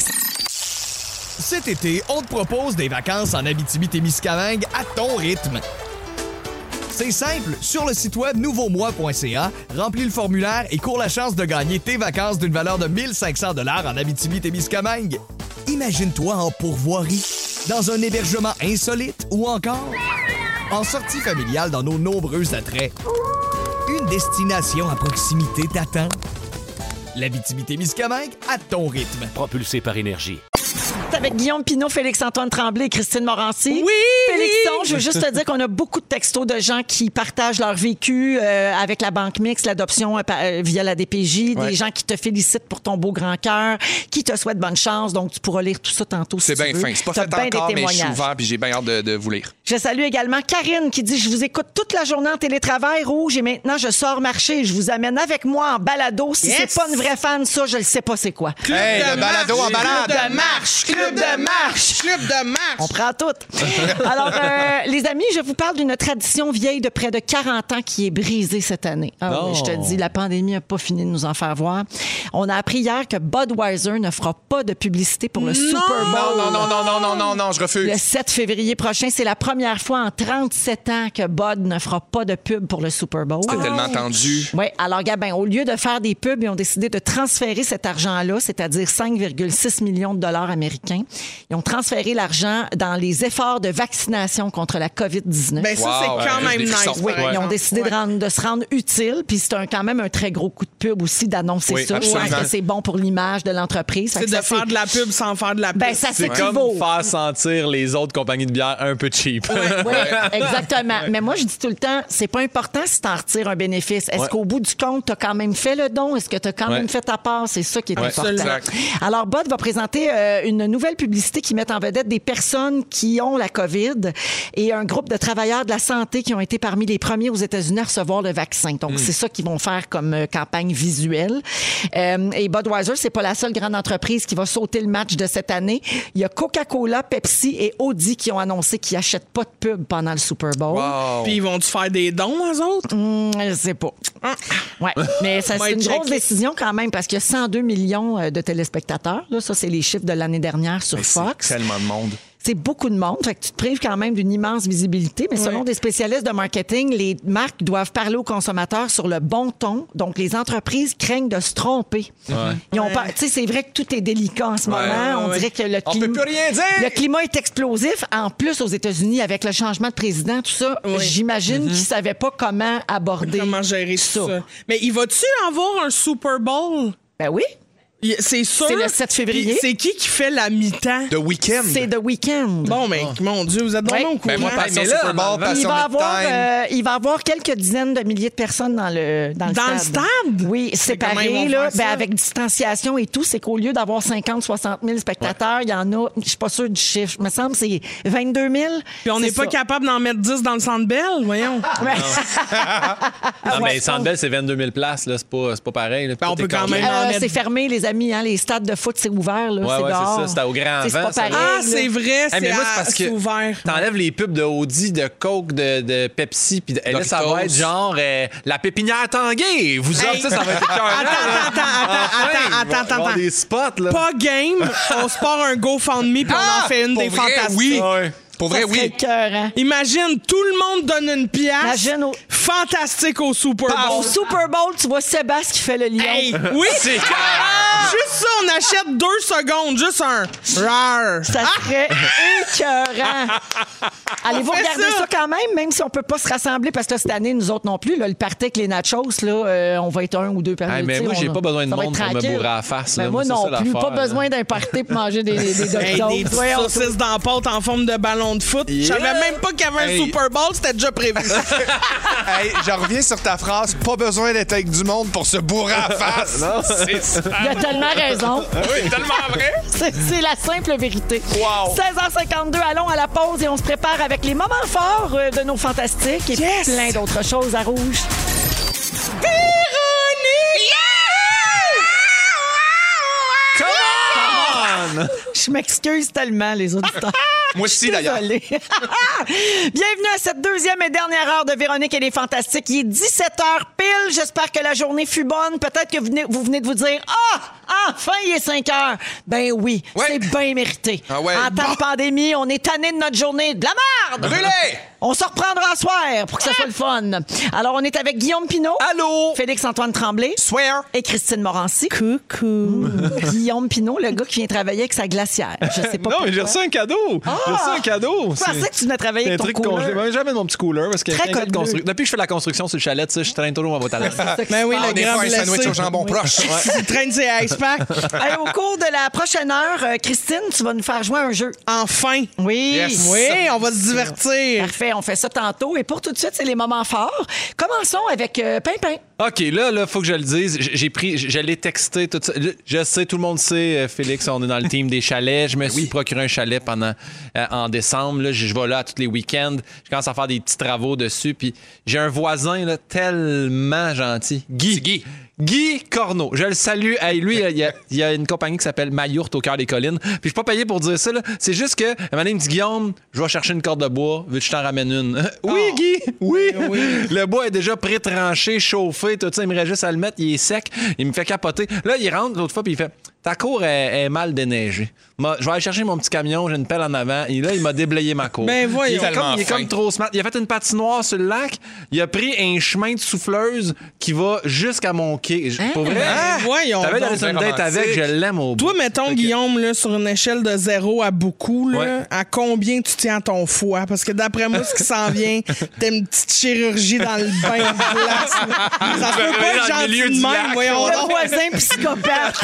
Cet été, on te propose des vacances en Abitibi-Témiscamingue à ton rythme. C'est simple, sur le site web nouveaumois.ca, remplis le formulaire et cours la chance de gagner tes vacances d'une valeur de 1 500 $ en Abitibi-Témiscamingue. Imagine-toi en pourvoirie, dans un hébergement insolite ou encore en sortie familiale dans nos nombreux attraits. Une destination à proximité t'attend. L'Abitibi-Témiscamingue à ton rythme. Propulsé par Énergie. Avec Guillaume Pinault, Félix-Antoine Tremblay et Christine Morancy. Oui! Félixon, je veux juste te dire qu'on a beaucoup de textos de gens qui partagent leur vécu avec la Banque Mixte, l'adoption via la DPJ, des gens qui te félicitent pour ton beau grand cœur, qui te souhaitent bonne chance. Donc, tu pourras lire tout ça tantôt si C'est tu bien veux. fin. C'est pas T'as fait bien des encore, mais je suis témoignages. ouvert puis j'ai bien hâte de vous lire. Je salue également Karine qui dit « Je vous écoute toute la journée en télétravail rouge et maintenant je sors marcher. Je vous amène avec moi en balado. Si c'est pas une vraie fan, ça, je le sais pas c'est quoi. » Hey, le balado en balade! Club de marche! Club de marche! Club de marche! On prend tout. Alors, les amis, je vous parle d'une tradition vieille de près de 40 ans qui est brisée cette année. Ah oui, je te dis, la pandémie n'a pas fini de nous en faire voir. On a appris hier que Budweiser ne fera pas de publicité pour le Super Bowl. Non, je refuse. Le 7 février prochain, c'est la première fois en 37 ans que Bud ne fera pas de pub pour le Super Bowl. C'était tellement tendu. Oui, alors, Gabin, au lieu de faire des pubs, ils ont décidé de transférer cet argent-là, c'est-à-dire 5,6 millions de dollars américains. Ils ont transféré l'argent dans les efforts de vaccination contre la COVID-19. Ben ça, Wow, c'est quand ouais, même des nice. frissons. Oui, par ils ont exemple. décidé de se rendre utile, puis c'est quand même un très gros coup de pub aussi d'annoncer Oui, ça. Je absolument. pense que c'est bon pour l'image de l'entreprise. Fait C'est que de ça, faire de la pub sans faire de la pub. Ben, ça C'est s'équivaut. comme faire sentir les autres compagnies de bière un peu cheap. Oui, exactement. Mais moi, je dis tout le temps, c'est pas important si tu en retires un bénéfice. Est-ce qu'au bout du compte, tu as quand même fait le don? Est-ce que tu as quand même fait ta part? C'est ça qui est important. exact. Alors, Bud va présenter une nouvelle publicité qui met en vedette des personnes qui ont la COVID et un groupe de travailleurs de la santé qui ont été parmi les premiers aux États-Unis à recevoir le vaccin. Donc, c'est ça qu'ils vont faire comme campagne visuelle. Et Budweiser, c'est pas la seule grande entreprise qui va sauter le match de cette année. Il y a Coca-Cola, Pepsi et Audi qui ont annoncé qu'ils n'achètent pas de pub pendant le Super Bowl. Wow. Puis ils vont-tu faire des dons, eux autres? Je sais pas. Ouais, mais ça, c'est une grosse décision quand même parce qu'il y a 102 millions de téléspectateurs. Là, ça, c'est les chiffres de l'année dernière sur Fox. C'est tellement de monde. C'est beaucoup de monde. Fait que tu te prives quand même d'une immense visibilité. Mais selon des spécialistes de marketing, les marques doivent parler aux consommateurs sur le bon ton. Donc, les entreprises craignent de se tromper. Ils ont pas, tu sais, c'est vrai que tout est délicat en ce moment. On dirait que le On peut plus rien dire. le climat est explosif. En plus, aux États-Unis, avec le changement de président, tout ça, j'imagine qu'ils ne savaient pas comment aborder Comment gérer tout ça? Mais il va-tu avoir un Super Bowl? Ben oui. C'est sûr. C'est le 7 février. Puis c'est qui fait la mi-temps? The Weeknd. C'est The Weeknd. Bon, mais mon Dieu, vous êtes vraiment au courant. Ben moi, passion mais là, Super Bowl, il Il passion va, avoir, Midtime. il va avoir quelques dizaines de milliers de personnes dans le Dans le stade? Oui, comment ils séparés, vont là, faire ça? avec distanciation et tout. C'est qu'au lieu d'avoir 50, 60 000 spectateurs, il y en a, je suis pas sûre du chiffre, il me semble que c'est 22 000. Puis on n'est pas capable d'en mettre 10 dans le Centre Bell, voyons. Non, mais Centre Bell, c'est 22 000 places, là. C'est pas pareil. Là. Ben, on Tout peut est quand complet. même en mettre. C'est fermé, les amis. Hein, les stades de foot, c'est ouvert. Là, Ouais, c'est ouais, c'est dehors. ça, c'était au grand C'est vent, pas ça. pareil. Ah, là. c'est vrai, Hey, mais moi, c'est parce c'est que ouvert. t'enlèves les pubs de Audi, de Coke, de Pepsi, puis là, ça Doritos. va être genre la pépinière Tanguay. Vous autres, ça va être Attends. des spots, là. Pas game, on se part un GoFundMe puis on en fait une pour des vrai, fantastiques. oui. Ouais. Pour vrai, Ça serait oui. écœurant. Imagine, tout le monde donne une pièce. Imagine Fantastique au Super Bowl. Au Super Bowl, tu vois Sébastien qui fait le lion. Hey, oui, C'est juste ça, on achète 2 secondes, juste un rare. Ça serait écœurant. Allez-vous On fait regarder ça. ça quand même si on peut pas se rassembler, parce que là, cette année, nous autres non plus, là, le party avec les nachos, là, on va être 1 ou 2 personnes. Hey, mais tu sais, moi, j'ai on- pas besoin de ça va monde être pour me tranquille. bourrer à la face. Ben là. moi c'est non ça plus, l'affaire, pas là. besoin d'un party pour manger des Hey, Doritos. des petites Voyons. saucisses dans la pâte en forme de ballon de foot. Je savais même pas qu'il y avait un Hey. Super Bowl, c'était déjà prévu. Hey, je reviens sur ta phrase. Pas besoin d'être avec du monde pour se bourrer à la face. C'est ça. Il a tellement raison. Oui, tellement vrai. C'est la simple vérité. Wow. 16h52, allons à la pause et on se prépare avec les moments forts de nos fantastiques et plein d'autres choses à rouge. Je m'excuse tellement, les auditeurs. Moi aussi, d'ailleurs. Désolée. Bienvenue à cette deuxième et dernière heure de Véronique et les Fantastiques. Il est 17h pile. J'espère que la journée fut bonne. Peut-être que vous venez de vous dire « Ah, enfin, il est 5h. » Ben oui, Ouais. c'est bien mérité. Ah ouais. En temps de pandémie, on est tanné de notre journée. De la merde! Brûlé! On se reprendra ce soir pour que ça soit le fun. Alors, on est avec Guillaume Pinault. Allô? Félix-Antoine Tremblay. Swear. Et Christine Morancy. Coucou. Guillaume Pinault, le gars qui vient travailler avec sa glacière. Je sais pas Non, mais pourquoi. j'ai reçu un cadeau. Ah J'ai reçu un cadeau. Je pensais que tu venais travailler avec ton cooler. Moi, jamais de mon petit cooler parce que depuis que je fais la construction sur le chalet, je traîne toujours ma boîte à lettres. Ben oui, On le est grand pas un sandwich blessé. au jambon proche. Tu traînes ses ice packs. Hey, au cours de la prochaine heure, Christine, tu vas nous faire jouer à un jeu. Enfin. Oui. Yes. Oui, on va se divertir. Parfait, on fait ça tantôt. Et pour tout de suite, c'est les moments forts. Commençons avec Pimpin. OK, là, faut que je le dise. Je l'ai texté, tout ça. Je sais, tout le monde sait, Félix, on est dans le team des chalets. Je me suis procuré un chalet en décembre. Là, je vais là tous les week-ends. Je commence à faire des petits travaux dessus. Puis j'ai un voisin là, tellement gentil. Guy Corneau. Je le salue. Hey, lui, il y a une compagnie qui s'appelle Mayourte au cœur des collines. Puis je suis pas payé pour dire ça. Là. C'est juste que, un moment donné, il me dit, Guillaume, je vais chercher une corde de bois. Veux-tu que je t'en ramène une? Oui, Guy. Oui. Le bois est déjà pré-tranché, chauffé, tout ça. Il me reste juste à le mettre. Il est sec. Il me fait capoter. Là, il rentre l'autre fois, puis il fait, ta cour est mal déneigée. Je vais aller chercher mon petit camion, j'ai une pelle en avant. Et là, il m'a déblayé ma cour. Ben voyons. Il est comme trop smart. Il a fait une patinoire sur le lac. Il a pris un chemin de souffleuse qui va jusqu'à mon quai. Pour vrai, Voyons. t'avais donc. donné une date avec, je l'aime au bout. Toi, mettons, Guillaume, là, sur une échelle de 0 à beaucoup, là, Ouais. à combien tu tiens ton foie? Parce que d'après moi, ce qui s'en vient, t'as une petite chirurgie dans le bain de glace. là. Ça se peut pas être dans le milieu gentil de du même, lac. voyons Le donc. voisin psychopathe.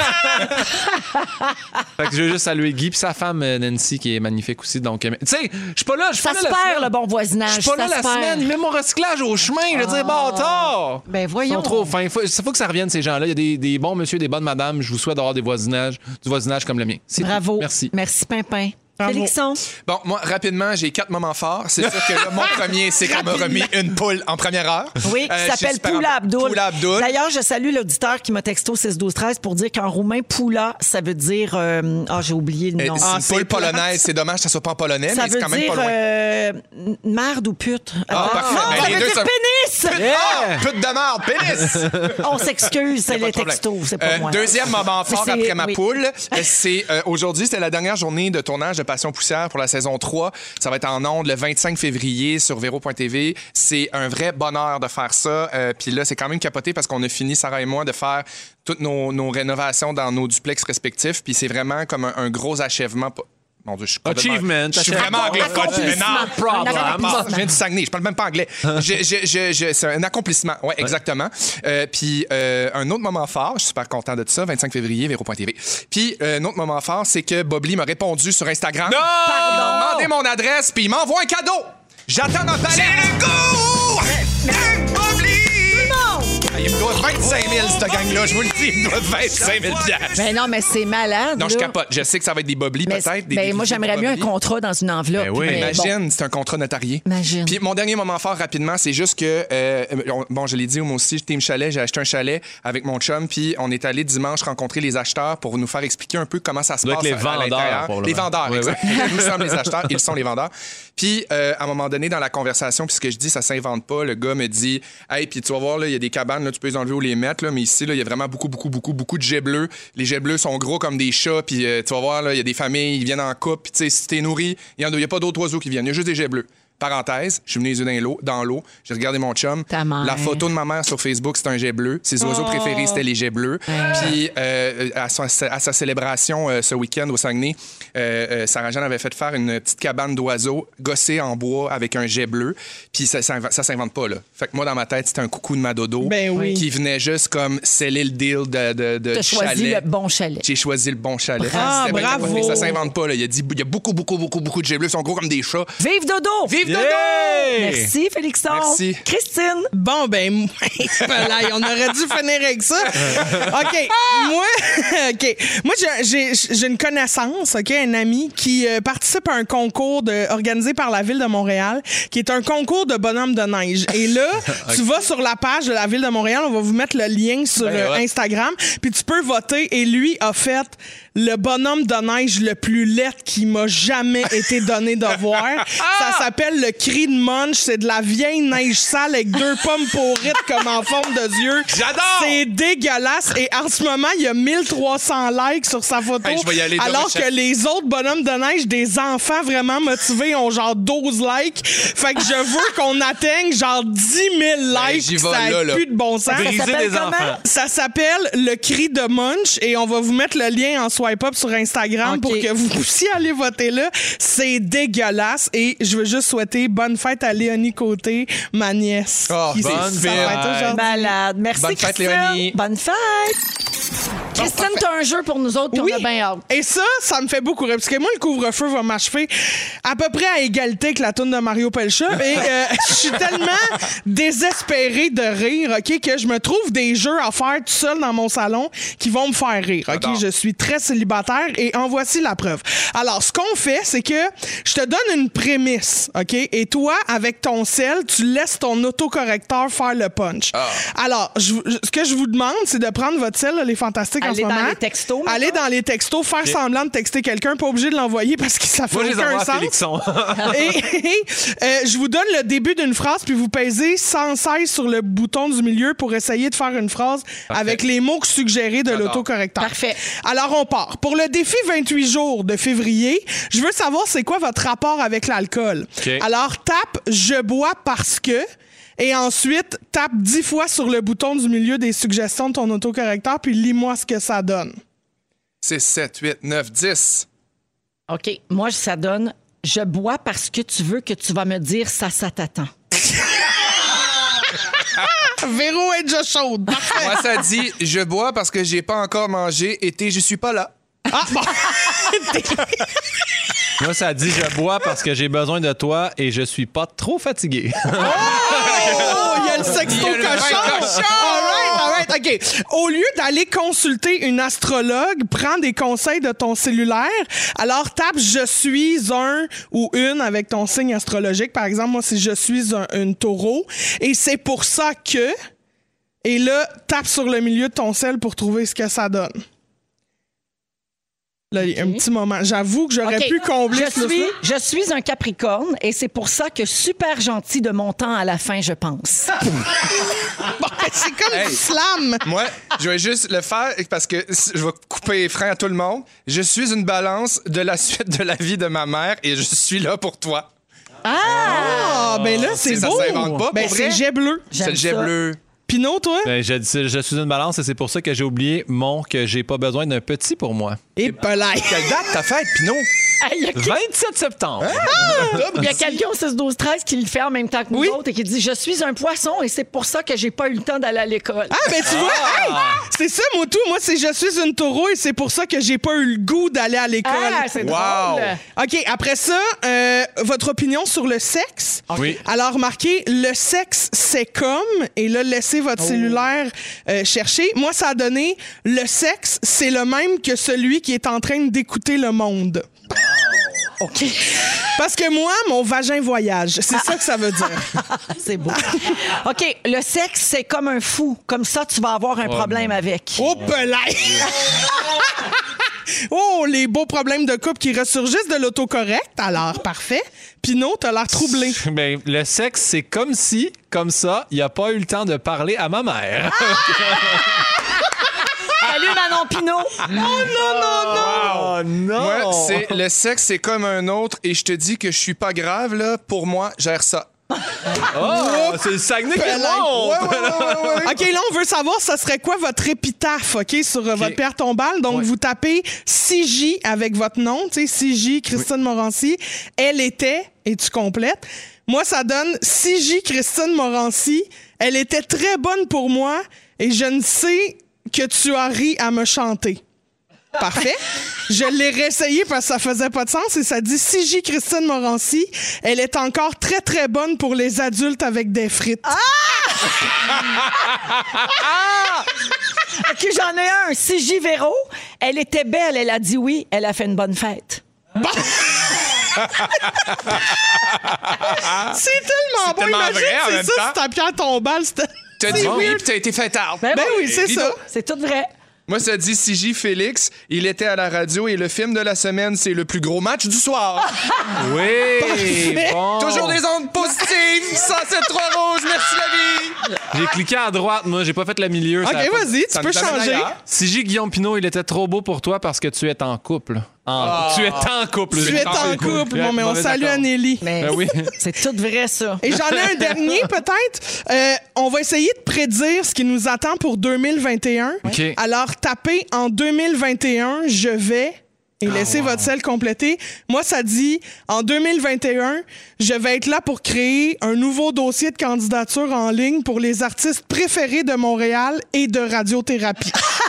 Fait que je veux juste saluer Guy puis sa femme Nancy qui est magnifique aussi. Donc, tu sais, je suis pas là. Ça se perd, le bon voisinage. Je suis pas là ça la se perd. semaine. Il met mon recyclage au chemin. Je veux dire, bâtard. Ben Ils voyons. sont trop fins. Faut que ça revienne, ces gens-là. Il y a des bons monsieur, des bonnes madames. Je vous souhaite d'avoir du voisinage comme le mien. C'est Bravo. tout. Merci. Merci, Pimpin. Bravo. Félixon. Bon, moi, rapidement, j'ai 4 moments forts. C'est sûr que là, mon premier, c'est qu'on m'a remis une poule en première heure. Oui, qui Je suis s'appelle super Poula Abdul. Poula Abdul. D'ailleurs, je salue l'auditeur qui m'a texté au 6-12-13 pour dire qu'en roumain, Poula, ça veut dire... j'ai oublié le nom. C'est une poule polonaise. C'est dommage que ça soit pas en polonais, Ça mais c'est veut quand même dire pas loin. merde ou pute. parfait. Non, Ben, ça les veut deux dire sont- pénis! Pute de merde, pénis! On s'excuse, c'est Y a pas les de problème. textos, c'est pas moi. Deuxième moment fort C'est- après ma oui. poule, c'est aujourd'hui, c'était la dernière journée de tournage de Passion Poussière pour la saison 3. Ça va être en ondes le 25 février sur Véro.tv. C'est un vrai bonheur de faire ça. Puis là, c'est quand même capoté parce qu'on a fini, Sarah et moi, de faire toutes nos rénovations dans nos duplex respectifs. Puis c'est vraiment comme un gros achèvement. Mon Dieu, je suis complètement- Achievement, Je suis vraiment anglophone. Mais non, Un accomplissement. je viens du Saguenay, je parle même pas anglais. C'est un accomplissement, oui, exactement. Puis un autre moment fort, je suis super content de ça, 25 février, Véro.tv. Puis un autre moment fort, c'est que Bob Lee m'a répondu sur Instagram. Non! Il m'a demandé mon adresse, puis il m'envoie un cadeau. J'attends notre palais. C'est le goût de Bob Lee! Il me doit 25 000, cette gang-là. Je vous le dis, il me doit 25 000 piastres. Ben non, mais c'est malade. Non, je là. capote. Je sais que ça va être des Bob Lee, Mais peut-être. moi, j'aimerais mieux un contrat dans une enveloppe. Ben oui. mais Imagine, c'est un contrat notarié. Imagine. Puis mon dernier moment fort, rapidement, c'est juste que, bon, je l'ai dit, moi aussi, Team Chalet, j'ai acheté un chalet avec mon chum, puis on est allé dimanche rencontrer les acheteurs pour nous faire expliquer un peu comment ça se doit passe être les à vendeurs, l'intérieur. pour le Les moment. vendeurs, Oui, exact. Nous sommes les acheteurs, ils sont les vendeurs. Puis, à un moment donné, dans la conversation, puis ce que je dis, ça s'invente pas, le gars me dit, hey, puis tu vas voir, là, il y a des cabanes, là, tu peux les enlever ou les mettre, là, mais ici, là, il y a vraiment beaucoup de jets bleus. Les jets bleus sont gros comme des chats, puis tu vas voir, là, il y a des familles, ils viennent en couple, puis tu sais, si t'es nourri, il y a pas d'autres oiseaux qui viennent, il y a juste des jets bleus. Parenthèse, je suis venu les yeux dans l'eau, j'ai regardé mon chum. Ta mère. La photo de ma mère sur Facebook, c'est un jet bleu. Ses oiseaux préférés, c'était les jets bleus. Puis à sa célébration ce week-end au Saguenay, Sarah-Jeanne avait fait faire une petite cabane d'oiseaux gossée en bois avec un jet bleu. Puis ça s'invente pas, là. Fait que moi, dans ma tête, c'était un coucou de ma dodo Ben oui. qui venait juste comme sceller le deal de T'as choisi chalet. le bon chalet. J'ai choisi le bon chalet. Ah, C'était bien bravo. capoté. Ça s'invente pas, là. Il y a beaucoup de jets bleus. Ils sont gros comme des chats. Vive Dodo! Vive Dodo! Merci, Félixon. Merci. Christine. Bon, ben, on aurait dû finir avec ça. OK. Moi, j'ai une connaissance, OK, un ami qui participe à un concours organisé par la Ville de Montréal, qui est un concours de bonhomme de neige. Et là, tu vas sur la page de la Ville de Montréal, on va vous mettre le lien sur Instagram, puis tu peux voter. Et lui a fait le bonhomme de neige le plus laid qui m'a jamais été donné de voir. Ça s'appelle le cri de Munch. C'est de la vieille neige sale avec 2 pommes pourrites comme en forme de yeux. J'adore! C'est dégueulasse. Et en ce moment, il y a 1300 likes sur sa photo. Hey, je vais y aller alors demain, que les autres bonhommes de neige, des enfants vraiment motivés, ont genre 12 likes. Fait que je veux qu'on atteigne genre 10 000 likes. j'y vais Ça là, n'a là. plus de bon sens. Briser s'appelle des comment? enfants. Ça s'appelle le cri de Munch et on va vous mettre le lien en swipe up sur Instagram pour que vous puissiez aller voter là. C'est dégueulasse. Et je veux juste souhaiter bonne fête à Léonie Côté, ma nièce. Oh, bonne fête. Malade. Merci, bonne fête, Christine. Léonie. Bonne fête. Christine, t'as un jeu pour nous autres, puis on a bien hâte. Et ça me fait beaucoup rire. Parce que moi, le couvre-feu va m'achever à peu près à égalité que la toune de Mario Pelcha. Et je suis tellement désespérée de rire, OK, que je me trouve des jeux à faire tout seul dans mon salon qui vont me faire rire, OK? Je suis très célibataire et en voici la preuve. Alors, ce qu'on fait, c'est que je te donne une prémisse, OK? Et toi, avec ton sel, tu laisses ton autocorrecteur faire le punch. Alors, ce que je vous demande, c'est de prendre votre sel, là, les fantastiques en ce moment. Aller dans les textos. Aller dans les textos, faire semblant de texter quelqu'un, pas obligé de l'envoyer parce que ça fait aucun sens. Et je vous donne le début d'une phrase, puis vous pèsez sans cesse sur le bouton du milieu pour essayer de faire une phrase avec les mots suggérés de l'autocorrecteur. Parfait. Alors, on part. Pour le défi 28 jours de février, je veux savoir c'est quoi votre rapport avec l'alcool. Okay. Alors, tape « Je bois parce que ». Et ensuite, tape 10 fois sur le bouton du milieu des suggestions de ton autocorrecteur, puis lis-moi ce que ça donne. 6, 7, 8, 9, 10. OK. Moi, ça donne « Je bois parce que tu veux que tu vas me dire ça t'attend ». Véro est déjà chaude. Parfait. Moi, ça dit « Je bois parce que j'ai pas encore mangé et je suis pas là ». Ah, bon. Moi, ça dit je bois parce que j'ai besoin de toi et je suis pas trop fatigué. Oh, il y a le sexto cochon. All right, OK. Au lieu d'aller consulter une astrologue, prends des conseils de ton cellulaire. Alors, tape « Je suis un » ou « une » avec ton signe astrologique. Par exemple, moi, c'est « Je suis une taureau ». Et c'est pour ça que... Et là, tape sur le milieu de ton sel pour trouver ce que ça donne. Là, un petit moment. J'avoue que j'aurais pu combler Je suis un Capricorne et c'est pour ça que super gentil de mon temps à la fin, je pense. Bon, c'est comme du slam. Moi, je vais juste le faire parce que je vais couper les freins à tout le monde. Je suis une balance de la suite de la vie de ma mère et je suis là pour toi. Ah, ben là, c'est beau. Ça s'invente pas, ben, pour c'est vrai. jet bleu. C'est le jet bleu. Pinot, toi? Ben, je suis une balance et c'est pour ça que j'ai oublié que j'ai pas besoin d'un petit pour moi. Et pelay. Quelle date t'as faite, Pinot? 27 septembre. Il y a quelqu'un au 6-12-13 qui le fait en même temps que nous autres et qui dit « Je suis un poisson et c'est pour ça que j'ai pas eu le temps d'aller à l'école. » Ah, ben tu vois, hey, c'est ça, moi tout. Moi, c'est « Je suis une taureau et c'est pour ça que j'ai pas eu le goût d'aller à l'école. » Ah, c'est drôle. OK, après ça, votre opinion sur le sexe? Oui. Alors, marquez « Le sexe, c'est comme » et là, laissez votre cellulaire chercher. Moi, ça a donné « Le sexe, c'est le même que celui qui est en train d'écouter le monde. » OK. Parce que moi, mon vagin voyage. C'est ça que ça veut dire. C'est beau. OK, le sexe, c'est comme un fou. Comme ça, tu vas avoir un problème avec. Oh, pelay! Oh, les beaux problèmes de couple qui ressurgissent de l'autocorrect. Alors, parfait. Pinot, t'as l'air troublé. Ben, le sexe, c'est comme si, comme ça, il a pas eu le temps de parler à ma mère. Salut, Manon Pinot. Oh non! Oh non! Moi, c'est le sexe, c'est comme un autre et je te dis que je suis pas grave, là. Pour moi, gère ça. Oh, c'est le Saguenay qui monte! Ouais. OK, là, on veut savoir, ça serait quoi votre épitaphe, OK, sur votre pierre tombale. Donc, vous tapez 6J avec votre nom, tu sais, 6J, Christine Morancy. Elle était, et tu complètes. Moi, ça donne 6J, Christine Morancy. Elle était très bonne pour moi et je ne sais que tu as ri à me chanter. Parfait. Je l'ai réessayé parce que ça faisait pas de sens et ça dit 6J Christine Morancy. Elle est encore très, très bonne pour les adultes avec des frites. OK, j'en ai un. 6J Véro. Elle était belle. Elle a dit oui. Elle a fait une bonne fête. Bon. C'est tellement beau. tellement Imagine, vrai en c'est même ça, temps. c'est ta pierre tombale. T'as dit oui, puis t'as été fait tard. Ben oui, c'est Dis ça. donc. C'est tout vrai. Moi, ça dit CJ Félix. Il était à la radio et le film de la semaine, c'est le plus gros match du soir. Oui! Bon. Toujours des ondes positives. 107.3 Rouge. Merci, la vie. J'ai cliqué à droite, moi. J'ai pas fait le milieu. OK, vas-y, tu peux changer. Si j'ai Guillaume Pinot, il était trop beau pour toi parce que tu es en couple. Tu es en couple. Tu es en couple. Bon, mais on salue Anneli. Mais oui. c'est tout vrai, ça. Et j'en ai un dernier, peut-être. On va essayer de prédire ce qui nous attend pour 2021. OK. Alors, tapez en 2021, je vais... Et laissez votre sel compléter. Moi, ça dit, en 2021, je vais être là pour créer un nouveau dossier de candidature en ligne pour les artistes préférés de Montréal et de radiothérapie.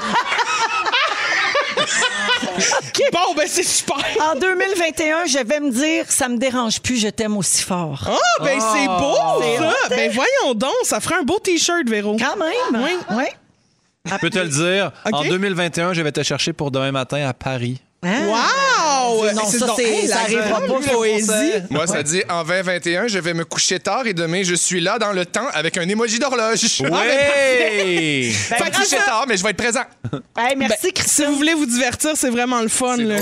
Okay. Bon, ben c'est super. En 2021, je vais me dire, ça me dérange plus, je t'aime aussi fort. Ah, ben c'est beau, c'est ça. hot. Ben voyons donc, ça ferait un beau T-shirt, Véro. Quand même. Oui. Je peux te le dire. OK. En 2021, je vais te chercher pour demain matin à Paris. Wow! Non, ça arrivera pas, poésie. Moi, ça dit en 2021, je vais me coucher tard et demain, je suis là dans le temps avec un emoji d'horloge. Ouais! Fait que coucher tard, mais je vais être présent. Hey, merci, Si Christine. vous voulez vous divertir, c'est vraiment le fun. Là.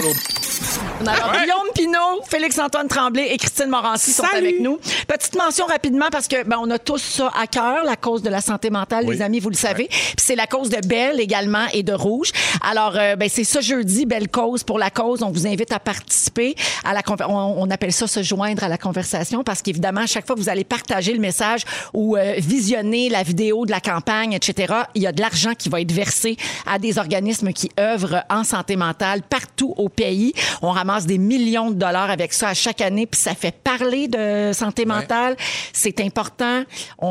Alors, Guillaume Pinot, Félix-Antoine Tremblay et Christine Morancy sont Salut. avec nous. Petite mention rapidement parce que on a tous ça à cœur, la cause de la santé mentale, les amis, vous le savez. Puis c'est la cause de Belle également et de Rouge. Alors, c'est ce jeudi, Belle Cause pour la cause. On vous invite à participer à la on appelle ça se joindre à la conversation parce qu'évidemment, à chaque fois que vous allez partager le message ou visionner la vidéo de la campagne, etc., il y a de l'argent qui va être versé à des organismes qui œuvrent en santé mentale partout au pays. On ramasse des millions de dollars avec ça à chaque année, puis ça fait parler de santé mentale. C'est important.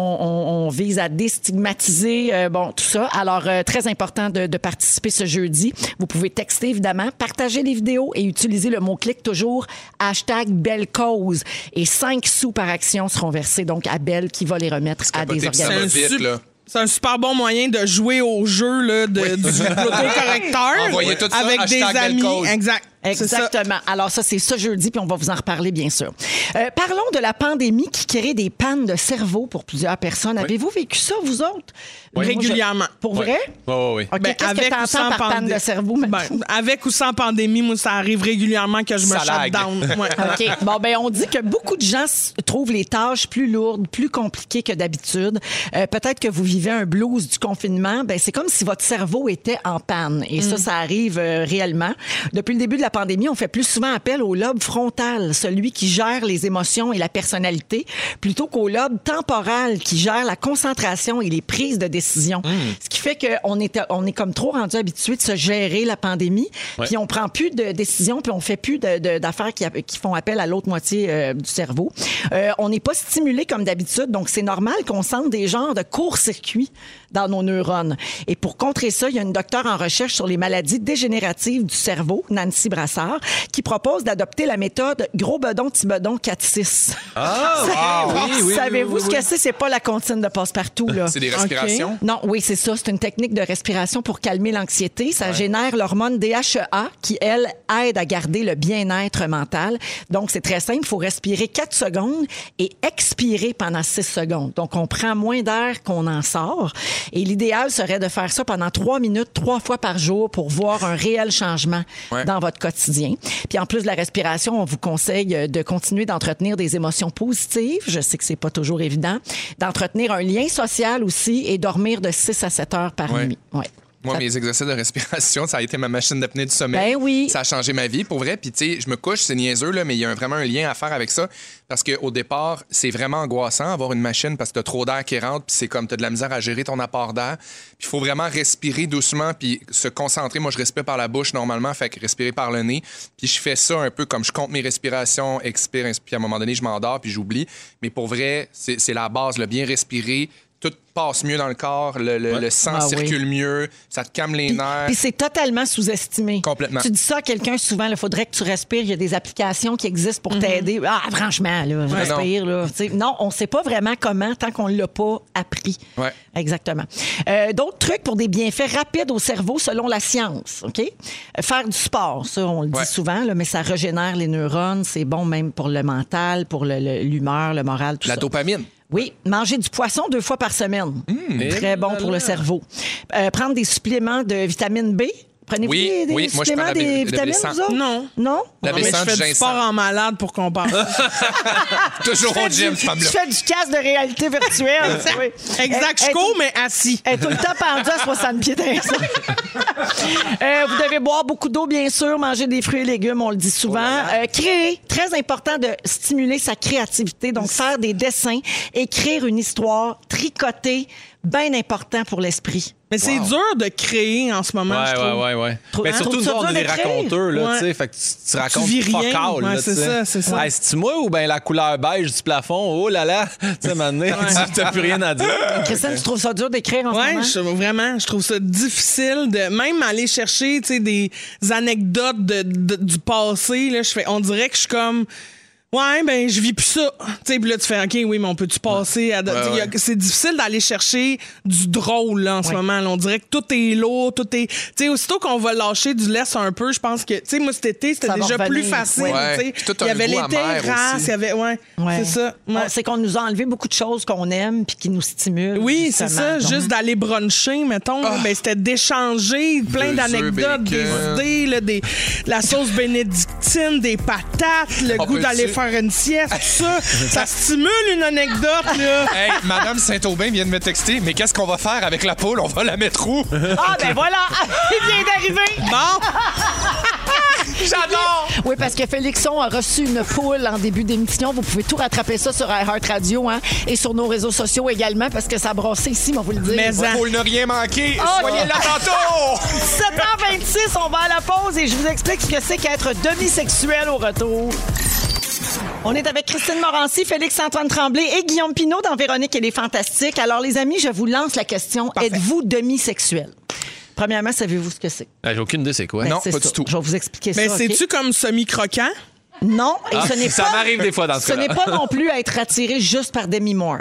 On vise à déstigmatiser tout ça. Alors, très important de participer ce jeudi. Vous pouvez texter, évidemment, partager les vidéos et utiliser le mot-clic toujours #BelleCause. Et 5 sous par action seront versés donc à Belle qui va les remettre à des Capoté, puis ça va organismes. vite, là. C'est un super bon moyen de jouer au jeu là, du autocorrecteur Envoyez tout ça, avec des hashtag amis. Belle Cause. Exact. C'est ça. Exactement. Alors ça, c'est ce jeudi, puis on va vous en reparler, bien sûr. Parlons de la pandémie qui crée des pannes de cerveau pour plusieurs personnes. Avez-vous vécu ça, vous autres? Oui. Régulièrement. Pour vrai? Oui. OK, Ben, qu'est-ce que tu entends par panne de cerveau? Avec ou sans pandémie, moi, ça arrive régulièrement que je me Ça lag. shut down. Ouais. OK. Bon, on dit que beaucoup de gens trouvent les tâches plus lourdes, plus compliquées que d'habitude. Peut-être que vous vivez un blues du confinement. C'est comme si votre cerveau était en panne. Et ça arrive réellement. Depuis le début de la pandémie, on fait plus souvent appel au lobe frontal, celui qui gère les émotions et la personnalité, plutôt qu'au lobe temporal qui gère la concentration et les prises de décision. Ce qui fait qu'on est comme trop rendu habitué de se gérer la pandémie, puis on prend plus de décisions, puis on fait plus d'affaires qui font appel à l'autre moitié du cerveau. On n'est pas stimulé comme d'habitude, donc c'est normal qu'on sente des genres de court-circuit dans nos neurones. Et pour contrer ça, il y a une docteure en recherche sur les maladies dégénératives du cerveau, Nancy Brassard, qui propose d'adopter la méthode gros bedon, petit bedon, 4-6. Savez-vous ce que c'est? C'est pas la comptine de passe-partout, là. C'est des respirations. Non, oui, c'est ça. C'est une technique de respiration pour calmer l'anxiété. Ça génère l'hormone DHEA qui, elle, aide à garder le bien-être mental. Donc, c'est très simple. Il faut respirer 4 secondes et expirer pendant 6 secondes. Donc, on prend moins d'air qu'on en sort. Et l'idéal serait de faire ça pendant 3 minutes, 3 fois par jour pour voir un réel changement dans votre quotidien. Puis en plus de la respiration, on vous conseille de continuer d'entretenir des émotions positives. Je sais que c'est pas toujours évident. D'entretenir un lien social aussi et dormir de 6 à 7 heures par nuit. Ouais. Moi, mes exercices de respiration, ça a été ma machine d'apnée du sommeil. Ben oui. Ça a changé ma vie, pour vrai. Puis, tu sais, je me couche, c'est niaiseux, là, mais il y a vraiment un lien à faire avec ça. Parce qu'au départ, c'est vraiment angoissant, avoir une machine, parce que t'as trop d'air qui rentre, puis c'est comme t'as de la misère à gérer ton apport d'air. Puis, il faut vraiment respirer doucement, puis se concentrer. Moi, je respire par la bouche normalement, fait que respirer par le nez. Puis, je fais ça un peu comme je compte mes respirations, expire, inspire, puis à un moment donné, je m'endors, puis j'oublie. Mais pour vrai, c'est la base, le bien respirer. Tout passe mieux dans le corps, le sang circule mieux, ça te calme les nerfs. Puis c'est totalement sous-estimé. Complètement. Tu dis ça à quelqu'un souvent, il faudrait que tu respires, il y a des applications qui existent pour t'aider. Ah, franchement, là, je respire. Là. Non, on ne sait pas vraiment comment tant qu'on ne l'a pas appris. Ouais. Exactement. D'autres trucs pour des bienfaits rapides au cerveau selon la science. OK? Faire du sport, ça, on le dit souvent, là, mais ça régénère les neurones, c'est bon même pour le mental, pour l'humeur, le moral, tout ça. La dopamine. Oui, manger du poisson 2 fois par semaine. Très bon pour le cerveau. Prendre des suppléments de vitamine B Prenez-vous Oui, des moi, je prends suppléments, la des de vitamines, B100. vous autres? Non. Non? La Non, mais B100 je fais du du ginseng. sport en malade pour qu'on parle. Toujours au gym, Tu femme-là. fais du casque de réalité virtuelle. Oui. Exact, je cours, mais assis. Elle est tout le temps pendue à 60 pieds d'un Vous devez boire beaucoup d'eau, bien sûr, manger des fruits et légumes, on le dit souvent. Créer, très important de stimuler sa créativité, donc faire des dessins, écrire une histoire, tricoter, bien important pour l'esprit. Mais c'est dur de créer en ce moment, je trouve. Ouais. Trop- Mais hein? surtout, nous, Trouves-tu on ça est dur des d'écrire? raconteurs, là, Ouais. tu sais. Fait que tu racontes vis fuck rien. all, Ouais, là, c'est tu sais. ça, c'est ça. Hey, c'est-tu moi ou bien la couleur beige du plafond? Oh là là! Tu sais, maintenant, tu n'as plus rien à dire. Christine, tu trouves ça dur d'écrire en ce moment? Vraiment, je trouve ça difficile de même aller chercher, tu sais, des anecdotes du passé. Là, on dirait que je suis comme. Ouais, ben je vis plus ça. Tu sais, puis là tu fais OK, oui, mais on peut-tu passer à c'est difficile d'aller chercher du drôle là, en ce moment. Là. On dirait que tout est lourd, tout est tu sais aussitôt qu'on va lâcher du lest un peu, je pense que tu sais moi cet été, c'était Ça va déjà plus revenir. facile, Ouais. tu sais. Puis tout Il y un avait goût les amer terrasses, aussi. il y avait Ouais. c'est ça. Bon, Ouais. c'est qu'on nous a enlevé beaucoup de choses qu'on aime puis qui nous stimulent. Oui, c'est justement. ça. Donc, Juste d'aller bruncher, mettons, là, ben, c'était d'échanger plein Deux d'anecdotes, œufs, des bacon. idées, là, la sauce bénédictine, des patates, le On goût peut d'aller dire- faire une sieste, tout ça. Ça stimule une anecdote, là. Hey, Madame Saint-Aubin vient de me texter, mais qu'est-ce qu'on va faire avec la poule? On va la mettre où? Ah, ben voilà! Il vient d'arriver! Bon, J'adore! Oui, parce que Félixon a reçu une poule en début d'émission. Vous pouvez tout rattraper ça sur iHeart Radio hein, et sur nos réseaux sociaux également parce que ça a brassé ici, on vous le dire. mais La poule n'a rien manqué. Ah, Soyez là tantôt! 7h26, on va à la pause et je vous explique ce que c'est qu'être demi-sexuel au retour. On est avec Christine Morancy, Félix-Antoine Tremblay et Guillaume Pinault dans Véronique et les Fantastiques. Alors, les amis, je vous lance la question. Êtes-vous demi-sexuel? Premièrement, savez-vous ce que c'est? J'ai aucune idée, c'est quoi? Ben, Non, c'est pas ça. du tout. Je vais vous expliquer mais ça. c'est-tu OK? comme semi-croquant? Non, et Ah, ce n'est ça pas. m'arrive des fois dans ce Ce cas-là. n'est pas non plus être attiré juste par Demi Moore.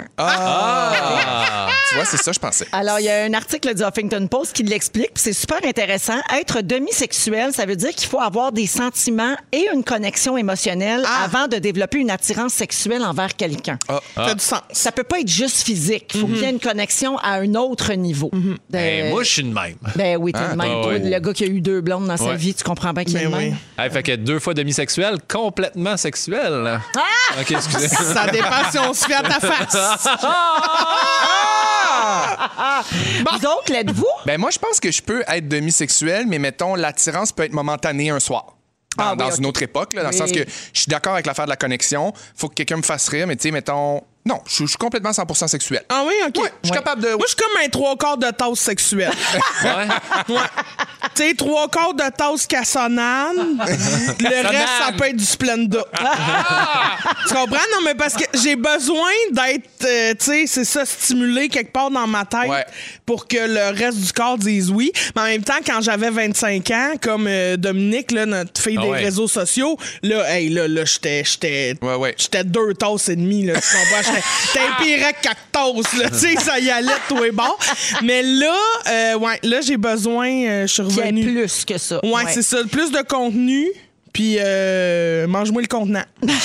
Tu vois, c'est ça, je pensais. Alors, il y a un article du Huffington Post qui l'explique, puis c'est super intéressant. Être demi-sexuel, ça veut dire qu'il faut avoir des sentiments et une connexion émotionnelle avant de développer une attirance sexuelle envers quelqu'un. Ça fait du sens. Ça peut pas être juste physique. Il faut qu'il y ait une connexion à un autre niveau. Ben, moi, je suis de même. Ben oui, t'es le même. Ah, Toi, ouais. le gars qui a eu 2 blondes dans sa Ouais. vie, tu comprends bien qu'il est Ben le même. oui. Hey, fait que 2 fois demi-sexuel, complètement sexuel. OK, excusez. Ça dépend si on se fait à ta face. Vous autres, l'êtes-vous? Ben moi, je pense que je peux être demi-sexuel, mais mettons, l'attirance peut être momentanée un soir. Dans OK. une autre époque, là, dans Oui. le sens que je suis d'accord avec l'affaire de la connexion. Faut que quelqu'un me fasse rire, mais tu sais, mettons... Non, je suis complètement 100% sexuel. Ah oui, OK. Ouais, je suis capable de... Moi, je suis comme un 3/4 de tasse sexuelle. Ouais. Ouais. Tu sais, 3/4 de tasse cassonade. Le reste, ça peut être du Splenda. Tu comprends? Non, mais parce que j'ai besoin d'être, tu sais, c'est ça, stimulé quelque part dans ma tête Ouais. pour que le reste du corps dise oui. Mais en même temps, quand j'avais 25 ans, comme Dominique, là, notre fille Ah des ouais. réseaux sociaux, là, j'étais Ouais. j'étais 2 tasses et demie, là, tu comprends? J'étais un pire que 4 tasses, là, tu sais, ça y allait de tous les bords. Mais là, là, j'ai besoin, je suis Qu'il y ait revenue. plus que ça. Ouais, c'est ça. Plus de contenu, puis mange-moi le contenant.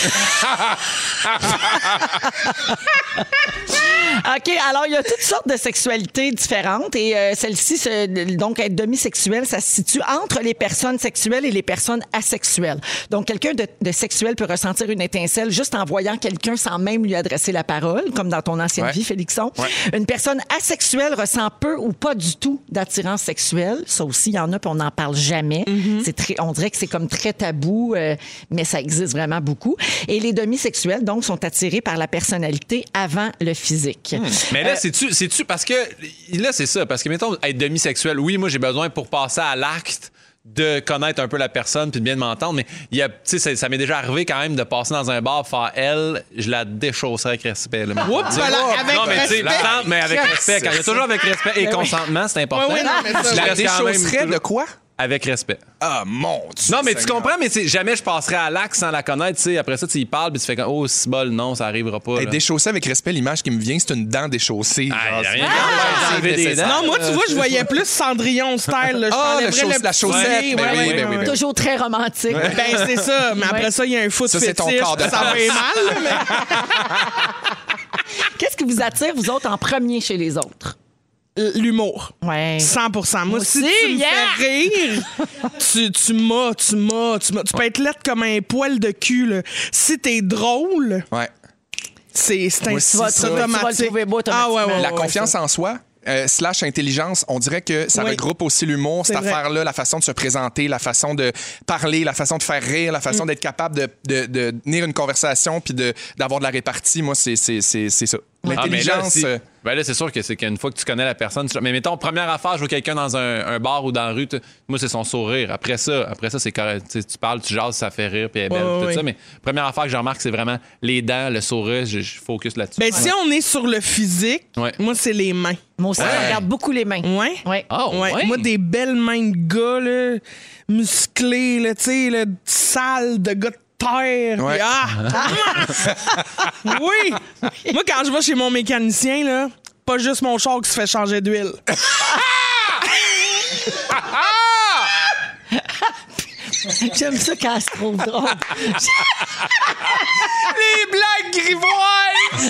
OK, alors il y a toutes sortes de sexualités différentes et celle-ci, donc être demi-sexuel, ça se situe entre les personnes sexuelles et les personnes asexuelles. Donc quelqu'un de sexuel peut ressentir une étincelle juste en voyant quelqu'un sans même lui adresser la parole, comme dans ton ancienne Ouais. vie, Félixon. Ouais. Une personne asexuelle ressent peu ou pas du tout d'attirance sexuelle. Ça aussi, il y en a puis on n'en parle jamais. On dirait que c'est comme très tabou, mais ça existe vraiment beaucoup. Et les demi-sexuels, donc, sont attirés par la personnalité avant le physique. Mais là, c'est-tu parce que là, c'est ça. Parce que, mettons, être demi-sexuel, oui, moi, j'ai besoin pour passer à l'acte de connaître un peu la personne puis de bien m'entendre. Mais il y a, tu sais, ça m'est déjà arrivé quand même de passer dans un bar, faire elle, je la déchausserais avec respect. Là, Oups, voilà, avec non, mais tu sais, respect. mais avec respect. Quand il y a toujours avec respect et consentement, c'est important. Ouais, non, mais ça, Je La reste quand même déchausserais toujours de quoi? avec respect. Ah, mon Dieu. Non, mais tu Seigneur. comprends, mais tu sais, jamais je passerais à l'acte sans la connaître. Tu sais, après ça, tu y parles puis tu fais comme, oh, c'est bol, non, ça arrivera pas. Hey, là. déchausser avec respect, l'image qui me vient, c'est une dent déchaussée. Ah, Genre, y a c'est- rien Ah, enlever des nécessaire. dents. Non, moi, tu vois, je voyais plus Cendrillon style. Là. Je Ah, t'enlèverais la chaussette. petit Ben pied. oui, ben oui, ben oui. Toujours très romantique. Ben, c'est ça. Mais après Ouais. ça, il y a un foot Ça, c'est ton fétiche, corps de ça va tasse. mal. Mais... Qu'est-ce qui vous attire, vous autres, en premier chez les autres? l'humour. Ouais. 100%. Moi, si aussi, tu me fais rire, tu m'as. Tu peux être laide comme un poil de cul, là. Si t'es drôle, Ouais. c'est Moi aussi, automatique. ça. Tu vas le trouver beau automatiquement. La confiance en soi. / intelligence, on dirait que ça Oui. regroupe aussi l'humour, cette C'est vrai. affaire-là, la façon de se présenter, la façon de parler, la façon de faire rire, la façon d'être capable de tenir une conversation puis d'avoir de la répartie. Moi, c'est ça. L'intelligence. Ben là, c'est sûr que c'est qu'une fois que tu connais la personne, mais mettons, première affaire, je vois quelqu'un dans un bar ou dans la rue, moi, c'est son sourire. Après ça, c'est correct. Tu parles, tu jases, ça fait rire, puis elle est belle, tout ça. Mais première affaire que je remarque, c'est vraiment les dents, le sourire, je focus là-dessus. Ben, si on est sur le physique, moi, c'est les mains. Moi aussi, je regarde beaucoup les mains. Ouais? Ouais. Oh, Ouais. ouais. Moi, des belles mains de gars, là, musclés, là, tu sais, là, sales de gars de terre. Ouais. Oui! Moi, quand je vais chez mon mécanicien, là, pas juste mon char qui se fait changer d'huile. J'aime ça quand c'est trop drôle. Les blagues grivoises!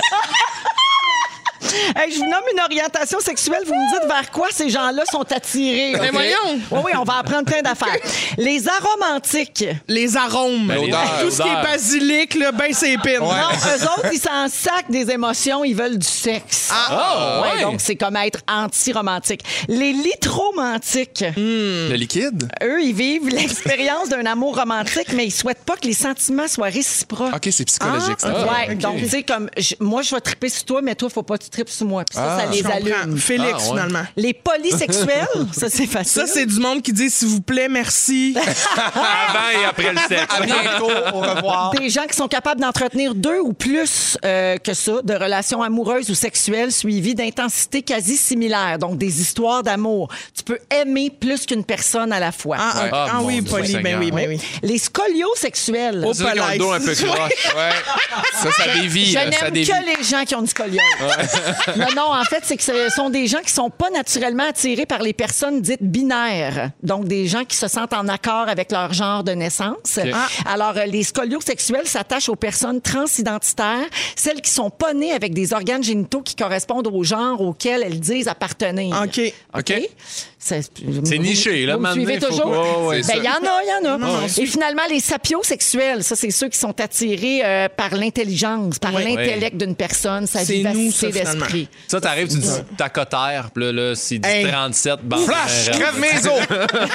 Hey, je vous nomme une orientation sexuelle. Vous me dites vers quoi ces gens-là sont attirés. Mais OK? voyons! Oui, on va apprendre plein d'affaires. Les aromantiques. Les arômes. L'odeur. Tout ce qui est basilic, là, ben c'est épine. Non, eux autres, ils s'en sacent des émotions, ils veulent du sexe. ouais. Donc, c'est comme être anti-romantique. Les litromantiques, Le liquide? eux, ils vivent l'expérience d'un amour romantique, mais ils souhaitent pas que les sentiments soient réciproques. OK, c'est psychologique, ça. Ouais, donc, tu sais, comme, moi, je vais triper sur toi, mais toi, faut pas que tu tripes sur moi. Puis ça les Je comprends. allume. Félix, Ah, ouais. finalement. Les polysexuels, ça, c'est facile. Ça, c'est du monde qui dit s'il vous plaît, merci. Avant et après le sexe. À bientôt, au revoir. Des gens qui sont capables d'entretenir 2 ou plus que ça, de relations amoureuses ou sexuelles suivies d'intensités quasi similaires. Donc, des histoires d'amour. Tu peux aimer plus qu'une personne à la fois. Ah, mon Oui, Dieu, Polly, ben oui, ben oui. Les scoliosexuels. Oh, C'est ceux qui ont le dos un peu croche. Ouais. Ça dévie. Je Ça n'aime dévie. que les gens qui ont une scoliose. Non, en fait, c'est que ce sont des gens qui sont pas naturellement attirés par les personnes dites binaires. Donc, des gens qui se sentent en accord avec leur genre de naissance. Alors, les scoliosexuels s'attachent aux personnes transidentitaires, celles qui sont pas nées avec des organes génitaux qui correspondent au genre auquel elles disent appartenir. OK. C'est niché, là, Vous me maintenant, suivez faut toujours? pas- ouais, Ben, il y en a. Ouais. Et finalement, les sapiosexuels, ça, c'est ceux qui sont attirés par l'intelligence, par l'intellect d'une personne, sa C'est nous, vivacité ça, finalement. d'esprit. Ça, t'arrives, tu dis ta cotère, puis là, s'il dit Hey. 37, ben, Flash, crève mes os!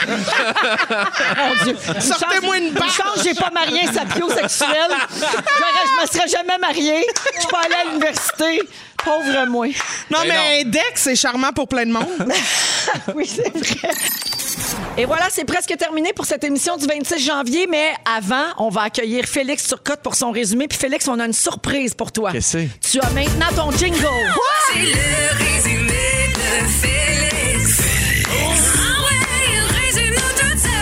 Mon Dieu. Sortez-moi une barre. chance, j'ai pas marié un sapiosexuel. Je me serais jamais mariée. Je suis pas allée à l'université. Pauvre moi. Non, Ben mais Dex, c'est charmant pour plein de monde. Oui, c'est vrai. Et voilà, c'est presque terminé pour cette émission du 26 janvier. Mais avant, on va accueillir Félix Turcotte pour son résumé. Puis Félix, on a une surprise pour toi. Qu'est-ce que Tu as maintenant ton jingle. C'est le résumé de Félix. Ah ouais, résume-nous tout ça.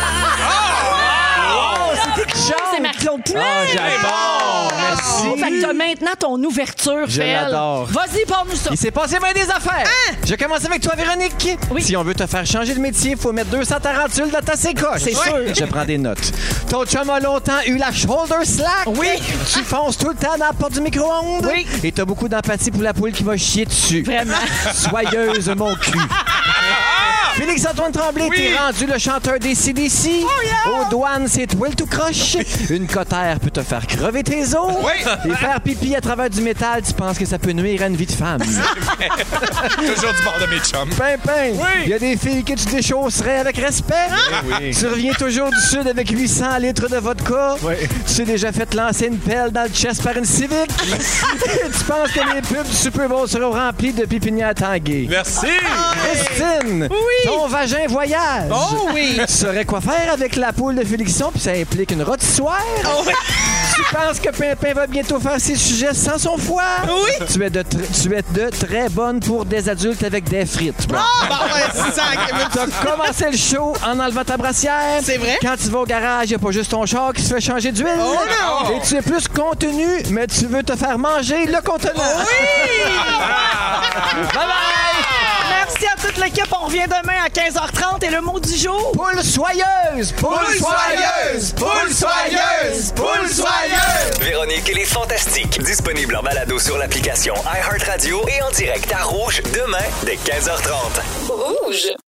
C'est Marc-Claude Poulin. j'adore! Oh, fait que t'as maintenant ton ouverture, Je Fel. l'adore. Vas-y, parle-nous ça. Il s'est passé bien des affaires. Je commence avec toi, Véronique. Oui. Si on veut te faire changer de métier, il faut mettre 200 tarentules dans ta sécoche. C'est sûr. Je prends des notes. Ton chum a longtemps eu la shoulder slack. Oui. Tu fonces tout le temps dans la porte du micro-ondes. Oui. Et t'as beaucoup d'empathie pour la poule qui va chier dessus. Vraiment. Soyeuse, mon cul. Félix-Antoine Tremblay, t'es rendu le chanteur des CDC. Aux douanes, c'est toi le tout croche. Une cotère peut te faire crever tes os. Et faire pipi à travers du métal, tu penses que ça peut nuire à une vie de femme. Toujours du bord de mes chums. Pimpin, il y a des filles que tu déchausserais avec respect. Tu reviens toujours du sud avec 800 litres de vodka. Tu t'es déjà fait lancer une pelle dans le chest par une civique. Tu penses que les pubs du Super Bowl seront remplis de pépinières tanguées. Merci! Christine, ton vagin voyage. Oh oui. Tu saurais quoi faire avec la poule de Félixon, puis ça implique une rôtissoire. Tu penses que Pimpin va bientôt faire ses sujets sans son foie? Oui. Tu es de très bonne pour des adultes avec des frites. Bon. Bon, ouais, c'est ça. T'as commencé le show en enlevant ta brassière. C'est vrai? Quand tu vas au garage, y a pas juste ton char qui se fait changer d'huile. Oh non! Et tu es plus contenu, mais tu veux te faire manger le contenant. Oui! Bye bye! Merci à toute l'équipe. On revient demain à 15h30 et le mot du jour. Poule soyeuse! Poule soyeuse! Poule soyeuse! Poule soyeuse! Véronique Véronique et les Fantastiques. Disponible en balado sur l'application iHeartRadio et en direct à Rouge demain dès 15h30. Rouge.